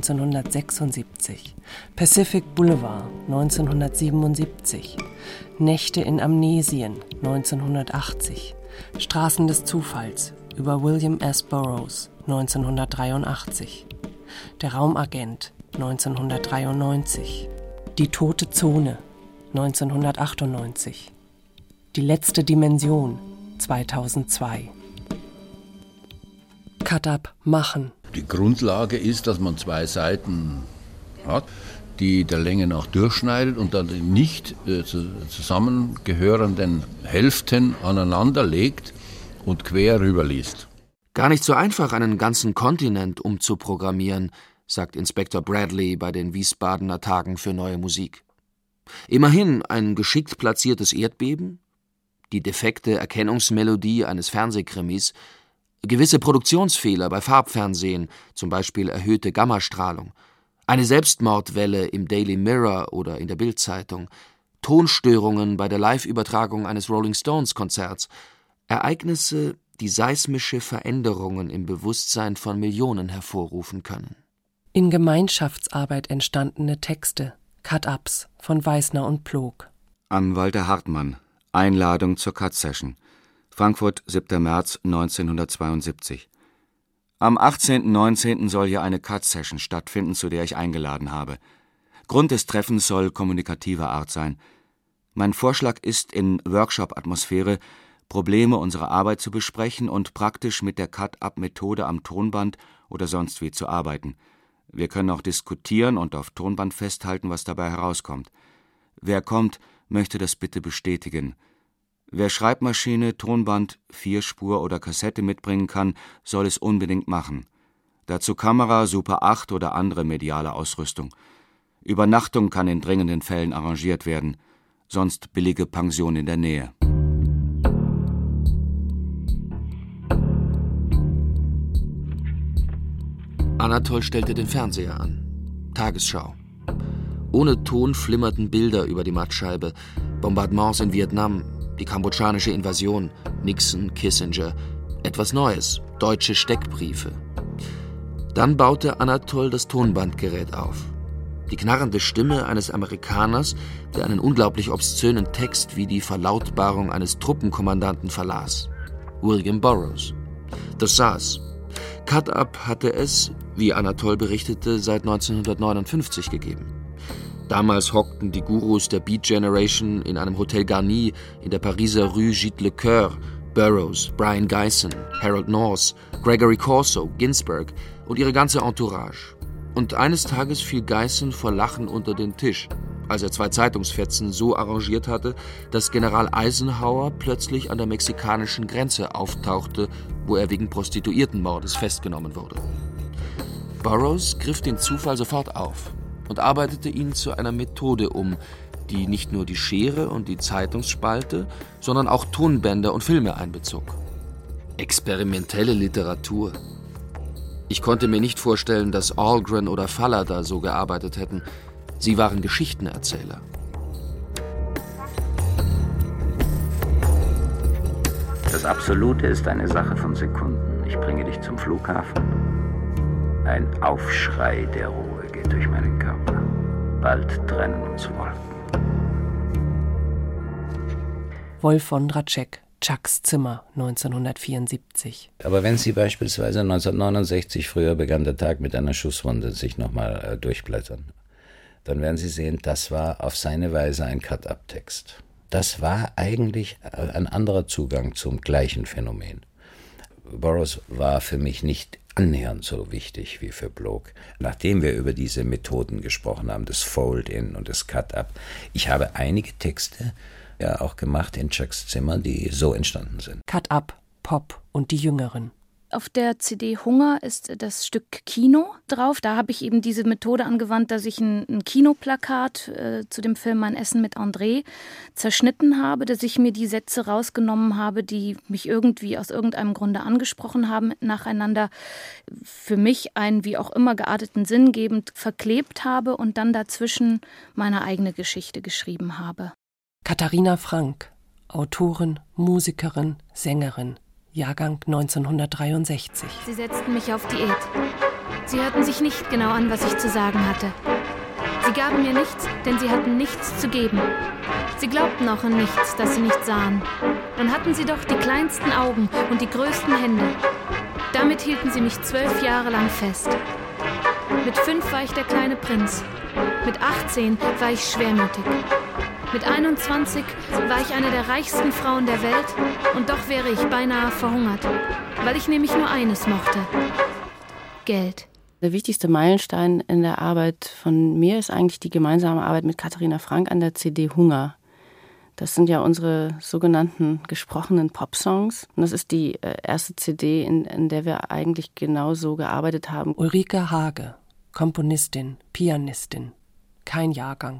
Speaker 4: neunzehnhundertsechsundsiebzig. Pacific Boulevard, neunzehnhundertsiebenundsiebzig. Nächte in Amnesien, neunzehnhundertachtzig. Straßen des Zufalls, über William S. Burroughs, neunzehnhundertdreiundachtzig. Der Raumagent, neunzehnhundertdreiundneunzig. Die tote Zone, neunzehnhundertachtundneunzig. Die letzte Dimension, zweitausendzwei. Cut-Up machen.
Speaker 7: Die Grundlage ist, dass man zwei Seiten hat, die der Länge nach durchschneidet und dann die nicht äh, zusammengehörenden Hälften aneinander legt und quer rüberliest.
Speaker 9: Gar nicht so einfach, einen ganzen Kontinent umzuprogrammieren, sagt Inspektor Bradley bei den Wiesbadener Tagen für Neue Musik. Immerhin ein geschickt platziertes Erdbeben, die defekte Erkennungsmelodie eines Fernsehkrimis, gewisse Produktionsfehler bei Farbfernsehen, zum Beispiel erhöhte Gammastrahlung, eine Selbstmordwelle im Daily Mirror oder in der Bild-Zeitung, Tonstörungen bei der Live-Übertragung eines Rolling Stones-Konzerts, Ereignisse, die seismische Veränderungen im Bewusstsein von Millionen hervorrufen können.
Speaker 4: In Gemeinschaftsarbeit entstandene Texte, Cut-Ups von Weisner und Ploog.
Speaker 6: An Walter Hartmann, Einladung zur Cut-Session. Frankfurt, siebter März neunzehnhundertzweiundsiebzig. Am achtzehnten neunzehnten soll hier eine Cut-Session stattfinden, zu der ich eingeladen habe. Grund des Treffens soll kommunikativer Art sein. Mein Vorschlag ist, in Workshop-Atmosphäre Probleme unserer Arbeit zu besprechen und praktisch mit der Cut-Up-Methode am Tonband oder sonst wie zu arbeiten. Wir können auch diskutieren und auf Tonband festhalten, was dabei herauskommt. Wer kommt, möchte das bitte bestätigen. Wer Schreibmaschine, Tonband, Vierspur oder Kassette mitbringen kann, soll es unbedingt machen. Dazu Kamera, Super acht oder andere mediale Ausrüstung. Übernachtung kann in dringenden Fällen arrangiert werden, sonst billige Pension in der Nähe.
Speaker 9: Anatol stellte den Fernseher an. Tagesschau. Ohne Ton flimmerten Bilder über die Mattscheibe. Bombardements in Vietnam, die kambodschanische Invasion, Nixon, Kissinger. Etwas Neues, deutsche Steckbriefe. Dann baute Anatol das Tonbandgerät auf. Die knarrende Stimme eines Amerikaners, der einen unglaublich obszönen Text wie die Verlautbarung eines Truppenkommandanten verlas. William Burroughs. Das saß. Cut-Up hatte es, wie Anatol berichtete, seit neunzehnhundertneunundfünfzig gegeben. Damals hockten die Gurus der Beat Generation in einem Hotel Garni in der Pariser Rue Gîtes le Coeur, Burroughs, Brian Gysin, Harold North, Gregory Corso, Ginsberg und ihre ganze Entourage. Und eines Tages fiel Gysin vor Lachen unter den Tisch, als er zwei Zeitungsfetzen so arrangiert hatte, dass General Eisenhower plötzlich an der mexikanischen Grenze auftauchte, wo er wegen Prostituiertenmordes festgenommen wurde. Burroughs griff den Zufall sofort auf und arbeitete ihn zu einer Methode um, die nicht nur die Schere und die Zeitungsspalte, sondern auch Tonbänder und Filme einbezog. Experimentelle Literatur. Ich konnte mir nicht vorstellen, dass Algren oder Fallada so gearbeitet hätten. Sie waren Geschichtenerzähler.
Speaker 8: Das Absolute ist eine Sache von Sekunden. Ich bringe dich zum Flughafen. Ein Aufschrei der Ruhe geht durch meinen Körper. Bald trennen uns Wolken.
Speaker 4: Wolf von Draschek, Chucks Zimmer, neunzehnhundertvierundsiebzig.
Speaker 8: Aber wenn Sie beispielsweise neunzehnhundertneunundsechzig, früher begann der Tag mit einer Schusswunde, sich nochmal äh, durchblättern, dann werden Sie sehen, das war auf seine Weise ein Cut-Up-Text. Das war eigentlich ein anderer Zugang zum gleichen Phänomen. Burroughs war für mich nicht annähernd so wichtig wie für Bloch. Nachdem wir über diese Methoden gesprochen haben, das Fold-In und das Cut-Up, ich habe einige Texte ja auch gemacht in Chucks Zimmer, die so entstanden sind.
Speaker 4: Cut-Up, Pop und die Jüngeren.
Speaker 13: Auf der C D Hunger ist das Stück Kino drauf. Da habe ich eben diese Methode angewandt, dass ich ein, ein Kinoplakat äh, zu dem Film Mein Essen mit André zerschnitten habe, dass ich mir die Sätze rausgenommen habe, die mich irgendwie aus irgendeinem Grunde angesprochen haben, nacheinander für mich einen wie auch immer gearteten Sinn gebend verklebt habe und dann dazwischen meine eigene Geschichte geschrieben habe.
Speaker 4: Katharina Frank, Autorin, Musikerin, Sängerin. Jahrgang neunzehnhundertdreiundsechzig.
Speaker 13: Sie setzten mich auf Diät. Sie hörten sich nicht genau an, was ich zu sagen hatte. Sie gaben mir nichts, denn sie hatten nichts zu geben. Sie glaubten auch an nichts, das sie nicht sahen. Dann hatten sie doch die kleinsten Augen und die größten Hände. Damit hielten sie mich zwölf Jahre lang fest. Mit fünf war ich der kleine Prinz. Mit achtzehn war ich schwermütig. Mit einundzwanzig war ich eine der reichsten Frauen der Welt und doch wäre ich beinahe verhungert, weil ich nämlich nur eines mochte: Geld.
Speaker 14: Der wichtigste Meilenstein in der Arbeit von mir ist eigentlich die gemeinsame Arbeit mit Katharina Frank an der C D Hunger. Das sind ja unsere sogenannten gesprochenen Popsongs. Und das ist die erste C D, in, in der wir eigentlich genauso gearbeitet haben.
Speaker 4: Ulrike Hage, Komponistin, Pianistin, kein Jahrgang.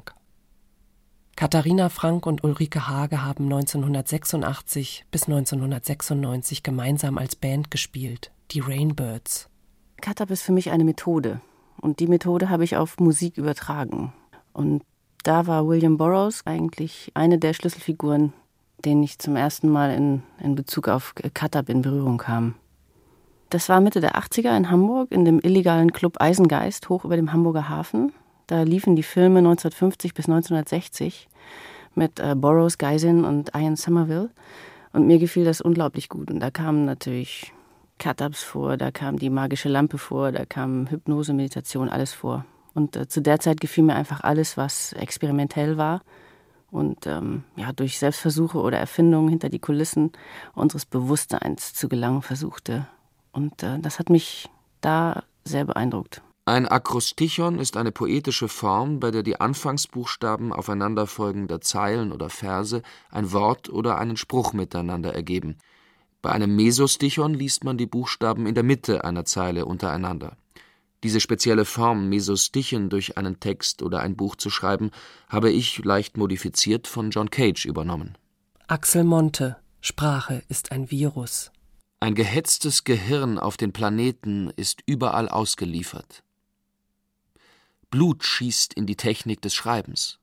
Speaker 4: Katharina Frank und Ulrike Hage haben neunzehnhundertsechsundachtzig bis neunzehnhundertsechsundneunzig gemeinsam als Band gespielt, die Rainbirds.
Speaker 14: Cut-Up ist für mich eine Methode und die Methode habe ich auf Musik übertragen. Und da war William Burroughs eigentlich eine der Schlüsselfiguren, denen ich zum ersten Mal in, in Bezug auf Cut-Up in Berührung kam. Das war Mitte der achtziger in Hamburg in dem illegalen Club Eisengeist hoch über dem Hamburger Hafen. Da liefen die Filme neunzehnhundertfünfzig bis neunzehnhundertsechzig mit äh, Burroughs, Gysin und Ian Somerville. Und mir gefiel das unglaublich gut. Und da kamen natürlich Cut-Ups vor, da kam die magische Lampe vor, da kam Hypnose, Meditation, alles vor. Und äh, zu der Zeit gefiel mir einfach alles, was experimentell war und ähm, ja, durch Selbstversuche oder Erfindungen hinter die Kulissen unseres Bewusstseins zu gelangen versuchte. Und äh, das hat mich da sehr beeindruckt.
Speaker 9: Ein Akrostichon ist eine poetische Form, bei der die Anfangsbuchstaben aufeinanderfolgender Zeilen oder Verse ein Wort oder einen Spruch miteinander ergeben. Bei einem Mesostichon liest man die Buchstaben in der Mitte einer Zeile untereinander. Diese spezielle Form, Mesostichen durch einen Text oder ein Buch zu schreiben, habe ich, leicht modifiziert, von John Cage übernommen.
Speaker 4: Axel Monte, Sprache ist ein Virus.
Speaker 9: Ein gehetztes Gehirn auf den Planeten ist überall ausgeliefert. Blut schießt in die Technik des Schreibens.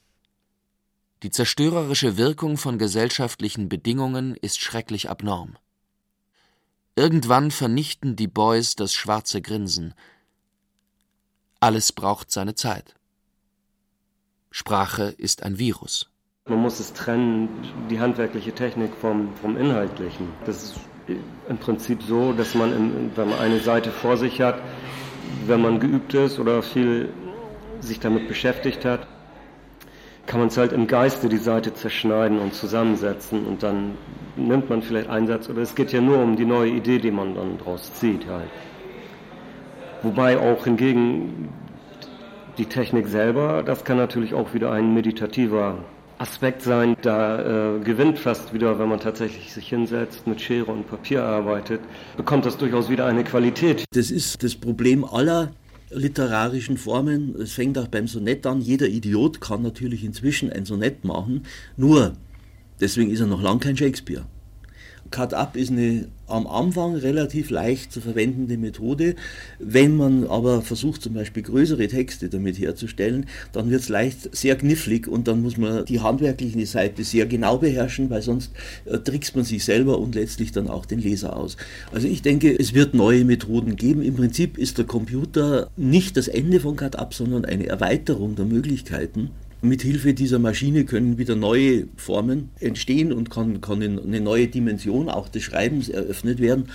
Speaker 9: Die zerstörerische Wirkung von gesellschaftlichen Bedingungen ist schrecklich abnorm. Irgendwann vernichten die Boys das schwarze Grinsen. Alles braucht seine Zeit. Sprache ist ein Virus.
Speaker 10: Man muss es trennen, die handwerkliche Technik vom, vom Inhaltlichen. Das ist im Prinzip so, dass man, in, wenn man eine Seite vor sich hat, wenn man geübt ist oder viel sich damit beschäftigt hat, kann man es halt im Geiste die Seite zerschneiden und zusammensetzen und dann nimmt man vielleicht einen Satz, oder es geht ja nur um die neue Idee, die man dann draus zieht halt. Wobei auch hingegen die Technik selber, das kann natürlich auch wieder ein meditativer Aspekt sein. Da äh, gewinnt fast wieder, wenn man tatsächlich sich hinsetzt, mit Schere und Papier arbeitet, bekommt das durchaus wieder eine Qualität.
Speaker 11: Das ist das Problem aller literarischen Formen. Es fängt auch beim Sonett an. Jeder Idiot kann natürlich inzwischen ein Sonett machen, nur deswegen ist er noch lang kein Shakespeare. Cut-Up ist eine am Anfang relativ leicht zu verwendende Methode. Wenn man aber versucht, zum Beispiel größere Texte damit herzustellen, dann wird es leicht sehr knifflig und dann muss man die handwerkliche Seite sehr genau beherrschen, weil sonst äh, trickst man sich selber und letztlich dann auch den Leser aus. Also ich denke, es wird neue Methoden geben. Im Prinzip ist der Computer nicht das Ende von Cut-Up, sondern eine Erweiterung der Möglichkeiten. Mithilfe dieser Maschine können wieder neue Formen entstehen und kann, kann eine neue Dimension auch des Schreibens eröffnet werden.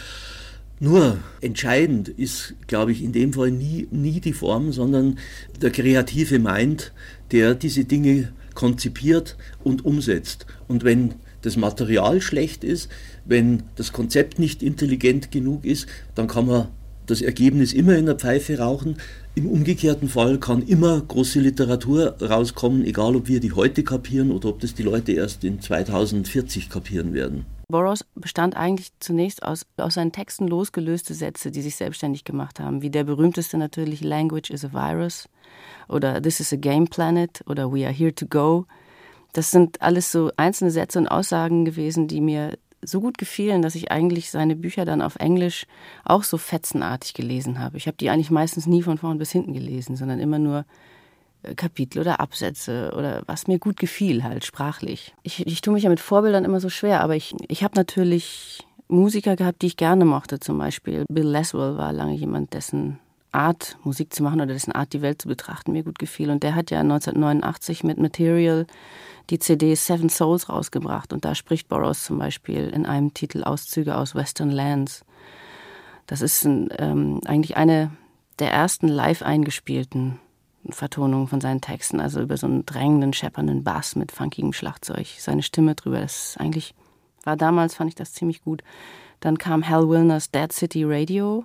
Speaker 11: Nur entscheidend ist, glaube ich, in dem Fall nie, nie die Form, sondern der kreative Mind, der diese Dinge konzipiert und umsetzt. Und wenn das Material schlecht ist, wenn das Konzept nicht intelligent genug ist, dann kann man das Ergebnis immer in der Pfeife rauchen. Im umgekehrten Fall kann immer große Literatur rauskommen, egal ob wir die heute kapieren oder ob das die Leute erst in zweitausendvierzig kapieren werden.
Speaker 14: Burroughs bestand eigentlich zunächst aus, aus seinen Texten losgelöste Sätze, die sich selbstständig gemacht haben, wie der berühmteste natürlich Language is a Virus oder This is a Game Planet oder We are here to go. Das sind alles so einzelne Sätze und Aussagen gewesen, die mir so gut gefielen, dass ich eigentlich seine Bücher dann auf Englisch auch so fetzenartig gelesen habe. Ich habe die eigentlich meistens nie von vorn bis hinten gelesen, sondern immer nur Kapitel oder Absätze oder was mir gut gefiel halt sprachlich. Ich, ich tue mich ja mit Vorbildern immer so schwer, aber ich, ich habe natürlich Musiker gehabt, die ich gerne mochte. Zum Beispiel Bill Laswell war lange jemand, dessen Art, Musik zu machen oder dessen Art, die Welt zu betrachten, mir gut gefiel. Und der hat ja neunzehnhundertneunundachtzig mit Material die C D Seven Souls rausgebracht. Und da spricht Burroughs zum Beispiel in einem Titel Auszüge aus Western Lands. Das ist ein, ähm, eigentlich eine der ersten live eingespielten Vertonungen von seinen Texten. Also über so einen drängenden, scheppernden Bass mit funkigem Schlagzeug. Seine Stimme drüber, das ist eigentlich, war damals, fand ich das ziemlich gut. Dann kam Hal Wilners Dead City Radio,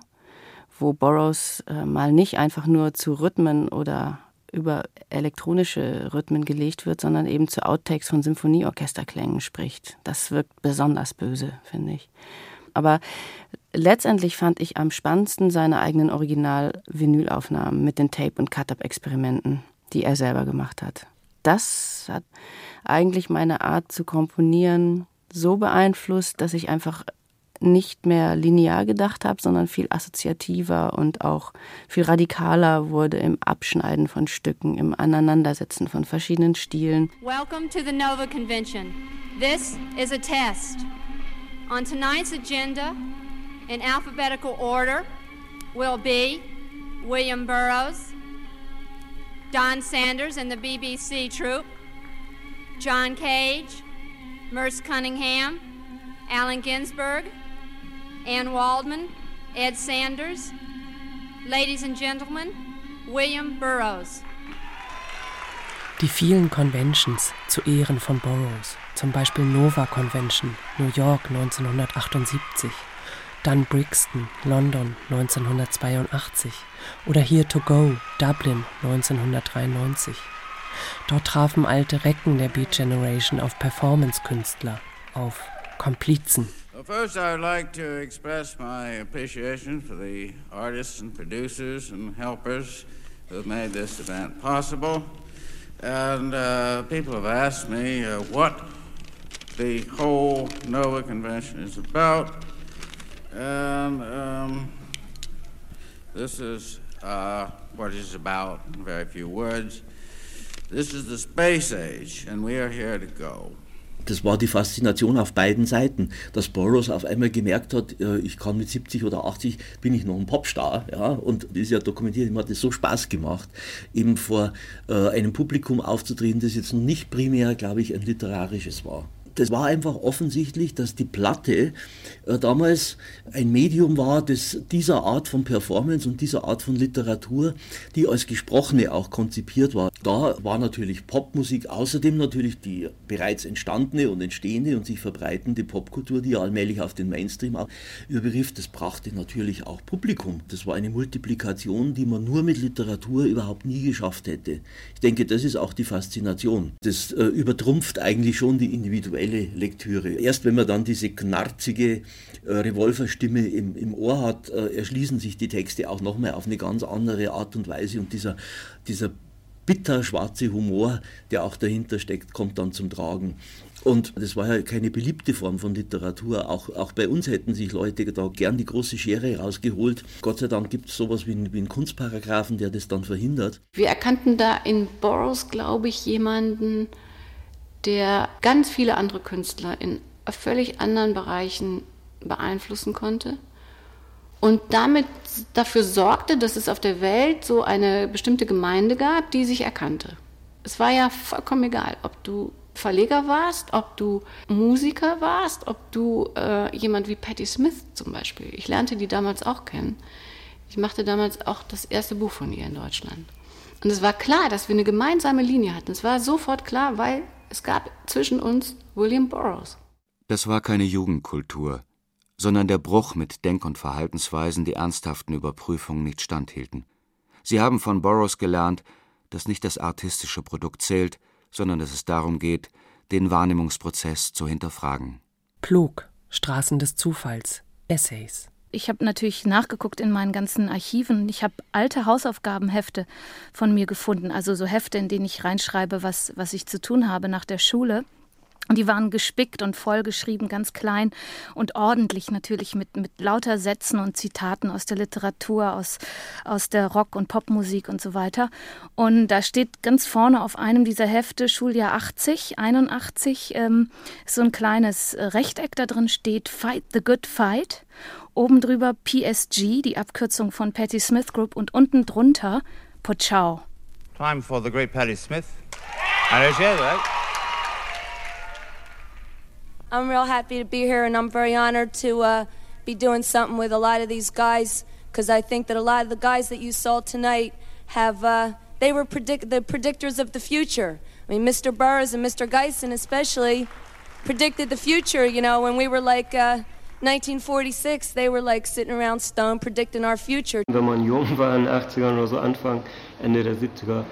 Speaker 14: wo Burroughs äh, mal nicht einfach nur zu Rhythmen oder über elektronische Rhythmen gelegt wird, sondern eben zu Outtakes von Symphonieorchesterklängen spricht. Das wirkt besonders böse, finde ich. Aber letztendlich fand ich am spannendsten seine eigenen Original-Vinylaufnahmen mit den Tape- und Cut-Up-Experimenten, die er selber gemacht hat. Das hat eigentlich meine Art zu komponieren so beeinflusst, dass ich einfach nicht mehr linear gedacht habe, sondern viel assoziativer und auch viel radikaler wurde im Abschneiden von Stücken, im Aneinandersetzen von verschiedenen Stilen.
Speaker 15: Welcome to the Nova Convention. This is a test. On tonight's agenda, in alphabetical order, will be William Burroughs, Don Sanders and the B B C Troupe, John Cage, Merce Cunningham, Allen Ginsberg, Anne Waldman, Ed Sanders, ladies and gentlemen, William Burroughs.
Speaker 4: Die vielen Conventions zu Ehren von Burroughs, zum Beispiel Nova Convention, New York neunzehnhundertachtundsiebzig, dann Brixton, London neunzehnhundertzweiundachtzig oder Here to Go, Dublin neunzehnhundertdreiundneunzig. Dort trafen alte Recken der Beat Generation auf Performance-Künstler, auf Komplizen.
Speaker 16: Well, first, I would like to express my appreciation for the artists and producers and helpers who have made this event possible. And uh, people have asked me uh, what the whole Nova Convention is about. And um, this is uh, what it's about in very few words. This is the space age, and we are here to go.
Speaker 11: Das war die Faszination auf beiden Seiten, dass Burroughs auf einmal gemerkt hat, ich kann mit siebzig oder achtzig, bin ich noch ein Popstar, ja, und das ist ja dokumentiert, ihm hat es so Spaß gemacht, eben vor äh, einem Publikum aufzutreten, das jetzt noch nicht primär, glaube ich, ein literarisches war. Das war einfach offensichtlich, dass die Platte äh, damals ein Medium war, das dieser Art von Performance und dieser Art von Literatur, die als Gesprochene auch konzipiert war. Da war natürlich Popmusik, außerdem natürlich die bereits entstandene und entstehende und sich verbreitende Popkultur, die ja allmählich auf den Mainstream auch übergriff. Das brachte natürlich auch Publikum. Das war eine Multiplikation, die man nur mit Literatur überhaupt nie geschafft hätte. Ich denke, das ist auch die Faszination. Das äh, übertrumpft eigentlich schon die individuelle Lektüre. Erst wenn man dann diese knarzige äh, Revolverstimme im, im Ohr hat, äh, erschließen sich die Texte auch nochmal auf eine ganz andere Art und Weise und dieser, dieser bitterschwarze Humor, der auch dahinter steckt, kommt dann zum Tragen. Und das war ja keine beliebte Form von Literatur. Auch, auch bei uns hätten sich Leute da gern die große Schere rausgeholt. Gott sei Dank gibt es sowas wie einen, wie einen Kunstparagraphen, der das dann verhindert.
Speaker 1: Wir erkannten da in Burroughs, glaube ich, jemanden, der ganz viele andere Künstler in völlig anderen Bereichen beeinflussen konnte und damit dafür sorgte, dass es auf der Welt so eine bestimmte Gemeinde gab, die sich erkannte. Es war ja vollkommen egal, ob du Verleger warst, ob du Musiker warst, ob du äh, jemand wie Patti Smith zum Beispiel. Ich lernte die damals auch kennen. Ich machte damals auch das erste Buch von ihr in Deutschland. Und es war klar, dass wir eine gemeinsame Linie hatten. Es war sofort klar, weil es gab zwischen uns William Burroughs.
Speaker 6: Das war keine Jugendkultur, sondern der Bruch mit Denk- und Verhaltensweisen, die ernsthaften Überprüfungen nicht standhielten. Sie haben von Burroughs gelernt, dass nicht das artistische Produkt zählt, sondern dass es darum geht, den Wahrnehmungsprozess zu hinterfragen.
Speaker 4: Plog, Straßen des Zufalls, Essays.
Speaker 13: Ich habe natürlich nachgeguckt in meinen ganzen Archiven. Ich habe alte Hausaufgabenhefte von mir gefunden, also so Hefte, in denen ich reinschreibe, was, was ich zu tun habe nach der Schule. Und die waren gespickt und vollgeschrieben, ganz klein und ordentlich natürlich mit, mit lauter Sätzen und Zitaten aus der Literatur, aus, aus der Rock- und Popmusik und so weiter. Und da steht ganz vorne auf einem dieser Hefte, Schuljahr achtzig, einundachtzig, ähm, so ein kleines Rechteck, da drin steht Fight the Good Fight. Oben drüber P S G, die Abkürzung von Patti Smith Group, und unten drunter Pochau.
Speaker 17: Time for the great Patti Smith. I share that.
Speaker 18: I'm real happy to be here, and I'm very honored to uh, be doing something with a lot of these guys, because I think that a lot of the guys that you saw tonight have, uh, they were predict- the predictors of the future. I mean, Mister Burroughs and Mister Geisen especially predicted the future, you know, when we were like uh, nineteen forty-six, they were like sitting around Stone predicting our future.
Speaker 10: Wenn man jung war in den achtzigern oder so, Anfang, Ende der siebziger,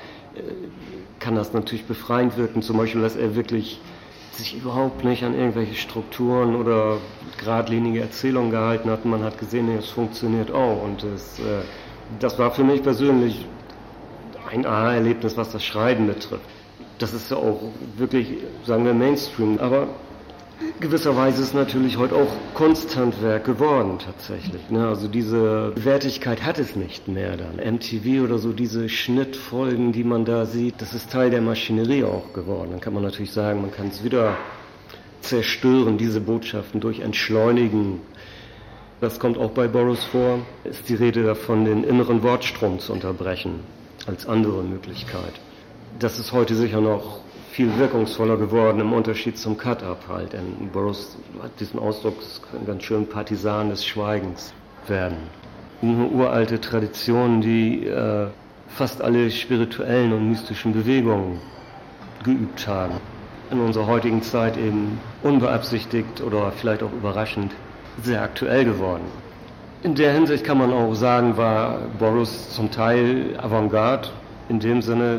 Speaker 10: kann das natürlich befreiend wirken, zum Beispiel, dass er wirklich sich überhaupt nicht an irgendwelche Strukturen oder geradlinige Erzählungen gehalten hat. Man hat gesehen, es funktioniert auch. Und das, äh, das war für mich persönlich ein Aha-Erlebnis, was das Schreiben betrifft. Das ist ja auch wirklich, sagen wir, Mainstream. Aber gewisserweise ist es natürlich heute auch Kunsthandwerk geworden tatsächlich. Ne? Also diese Wertigkeit hat es nicht mehr dann. M T V oder so, diese Schnittfolgen, die man da sieht, das ist Teil der Maschinerie auch geworden. Dann kann man natürlich sagen, man kann es wieder zerstören, diese Botschaften durch Entschleunigen. Das kommt auch bei Burroughs vor. Ist die Rede davon, den inneren Wortstrom zu unterbrechen, als andere Möglichkeit. Das ist heute sicher noch viel wirkungsvoller geworden im Unterschied zum Cut-Up halt. Denn Burroughs hat diesen Ausdruck, es kann ganz schön Partisan des Schweigens werden. Eine uralte Tradition, die äh, fast alle spirituellen und mystischen Bewegungen geübt haben. In unserer heutigen Zeit eben unbeabsichtigt oder vielleicht auch überraschend sehr aktuell geworden. In der Hinsicht kann man auch sagen, war Burroughs zum Teil Avantgarde, in dem Sinne,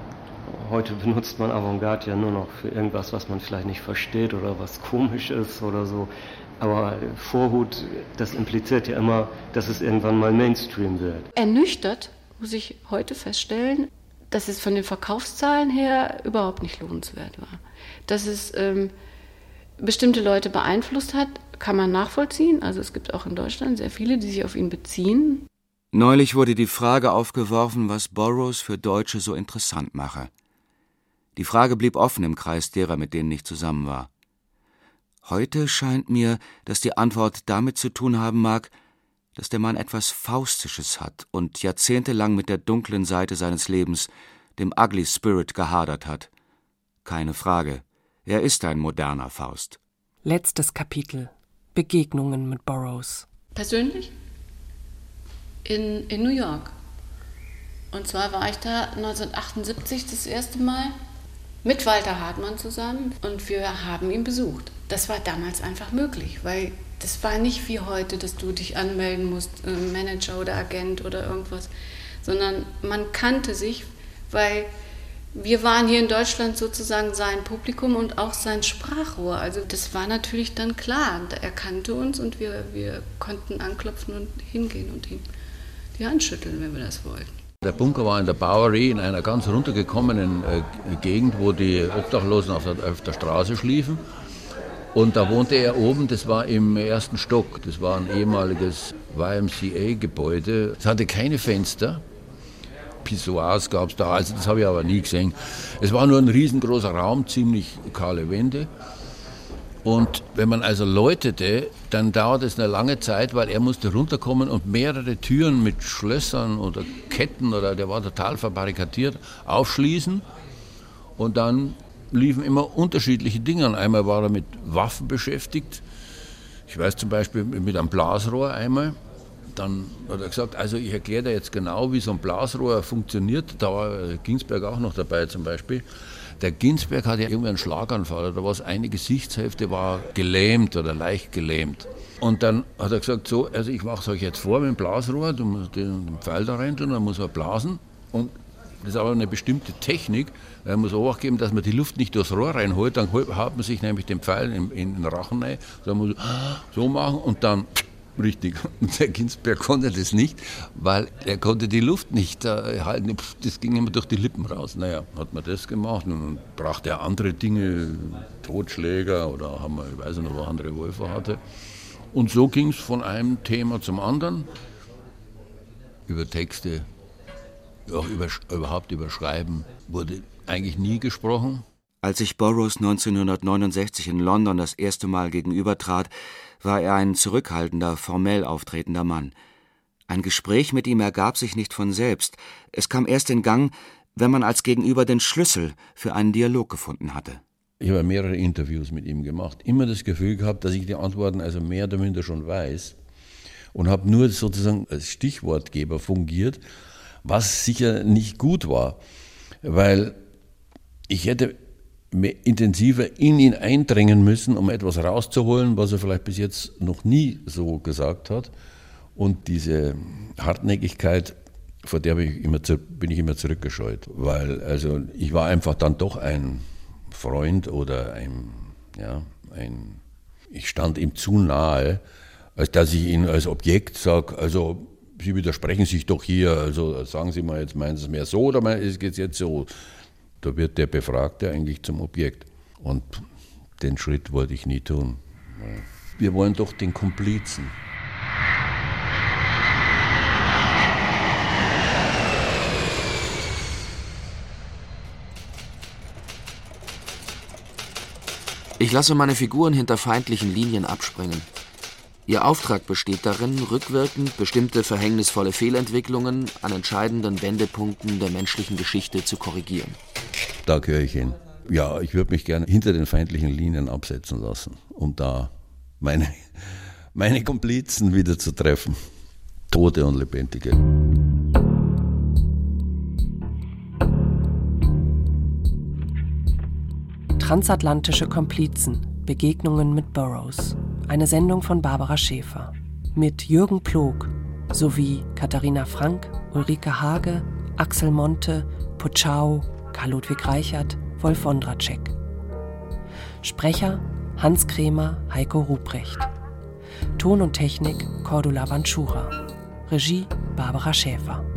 Speaker 10: heute benutzt man Avantgarde ja nur noch für irgendwas, was man vielleicht nicht versteht oder was komisch ist oder so. Aber Vorhut, das impliziert ja immer, dass es irgendwann mal Mainstream wird.
Speaker 1: Ernüchtert muss ich heute feststellen, dass es von den Verkaufszahlen her überhaupt nicht lohnenswert war. Dass es ähm, bestimmte Leute beeinflusst hat, kann man nachvollziehen. Also es gibt auch in Deutschland sehr viele, die sich auf ihn beziehen.
Speaker 6: Neulich wurde die Frage aufgeworfen, was Burroughs für Deutsche so interessant mache. Die Frage blieb offen im Kreis derer, mit denen ich zusammen war. Heute scheint mir, dass die Antwort damit zu tun haben mag, dass der Mann etwas Faustisches hat und jahrzehntelang mit der dunklen Seite seines Lebens, dem Ugly Spirit, gehadert hat. Keine Frage, er ist ein moderner Faust.
Speaker 4: Letztes Kapitel: Begegnungen mit Burroughs.
Speaker 1: Persönlich? In, in New York. Und zwar war ich da neunzehnhundertachtundsiebzig das erste Mal mit Walter Hartmann zusammen und wir haben ihn besucht. Das war damals einfach möglich, weil das war nicht wie heute, dass du dich anmelden musst, Manager oder Agent oder irgendwas, sondern man kannte sich, weil wir waren hier in Deutschland sozusagen sein Publikum und auch sein Sprachrohr. Also das war natürlich dann klar. Er kannte uns und wir, wir konnten anklopfen und hingehen und ihm die Hand schütteln, wenn wir das wollten.
Speaker 7: Der Bunker war in der Bowery, in einer ganz runtergekommenen äh, Gegend, wo die Obdachlosen auf der, auf der Straße schliefen. Und da wohnte er oben, das war im ersten Stock. Das war ein ehemaliges Y M C A-Gebäude. Es hatte keine Fenster. Pissoirs gab es da, also das habe ich aber nie gesehen. Es war nur ein riesengroßer Raum, ziemlich kahle Wände. Und wenn man also läutete, dann dauerte es eine lange Zeit, weil er musste runterkommen und mehrere Türen mit Schlössern oder Ketten, oder der war total verbarrikadiert, aufschließen. Und dann liefen immer unterschiedliche Dinge an. Einmal war er mit Waffen beschäftigt. Ich weiß zum Beispiel mit einem Blasrohr einmal. Dann hat er gesagt, also ich erkläre dir jetzt genau, wie so ein Blasrohr funktioniert. Da war Ginsberg auch noch dabei zum Beispiel. Der Ginsberg hatte irgendwie einen Schlaganfall, da war es eine Gesichtshälfte war gelähmt oder leicht gelähmt. Und dann hat er gesagt, so, also ich mache es euch jetzt vor mit dem Blasrohr, du musst den Pfeil da rein tun, dann muss man blasen. Und das ist aber eine bestimmte Technik, man muss auch geben, dass man die Luft nicht durchs Rohr reinholt, dann haut man sich nämlich den Pfeil in, in den Rachen rein, dann muss man so machen und dann richtig. Und der Ginsberg konnte das nicht, weil er konnte die Luft nicht äh, halten. Das ging immer durch die Lippen raus. Naja, hat man das gemacht und dann brachte er andere Dinge, Totschläger oder haben wir, ich weiß nicht, ob er andere Wölfe hatte. Und so ging es von einem Thema zum anderen. Über Texte, auch über, überhaupt über Schreiben wurde eigentlich nie gesprochen.
Speaker 6: Als ich Burroughs neunzehnhundertneunundsechzig in London das erste Mal gegenübertrat, war er ein zurückhaltender, formell auftretender Mann. Ein Gespräch mit ihm ergab sich nicht von selbst. Es kam erst in Gang, wenn man als Gegenüber den Schlüssel für einen Dialog gefunden hatte.
Speaker 7: Ich habe mehrere Interviews mit ihm gemacht. Immer das Gefühl gehabt, dass ich die Antworten also mehr oder minder schon weiß und habe nur sozusagen als Stichwortgeber fungiert, was sicher nicht gut war, weil ich hätte intensiver in ihn eindringen müssen, um etwas rauszuholen, was er vielleicht bis jetzt noch nie so gesagt hat. Und diese Hartnäckigkeit, vor der bin ich immer, bin ich immer zurückgescheut. Weil also ich war einfach dann doch ein Freund oder ein, ja, ein, ich stand ihm zu nahe, als dass ich ihn als Objekt sage, also Sie widersprechen sich doch hier, also sagen Sie mal, jetzt meinen Sie es mehr so oder meinen Sie es jetzt so? Da wird der Befragte eigentlich zum Objekt. Und den Schritt wollte ich nie tun. Wir wollen doch den Komplizen.
Speaker 9: Ich lasse meine Figuren hinter feindlichen Linien abspringen. Ihr Auftrag besteht darin, rückwirkend bestimmte verhängnisvolle Fehlentwicklungen an entscheidenden Wendepunkten der menschlichen Geschichte zu korrigieren.
Speaker 7: Da gehöre ich hin. Ja, ich würde mich gerne hinter den feindlichen Linien absetzen lassen, um da meine, meine Komplizen wieder zu treffen. Tote und Lebendige.
Speaker 4: Transatlantische Komplizen. Begegnungen mit Burroughs. Eine Sendung von Barbara Schäfer. Mit Jürgen Ploog sowie Katharina Frank, Ulrike Hage, Axel Monte, Potschau, Karl-Ludwig Reichert, Wolf Wondracek. Sprecher Hans Krämer, Heiko Ruprecht. Ton und Technik Cordula Vanschura. Regie Barbara Schäfer.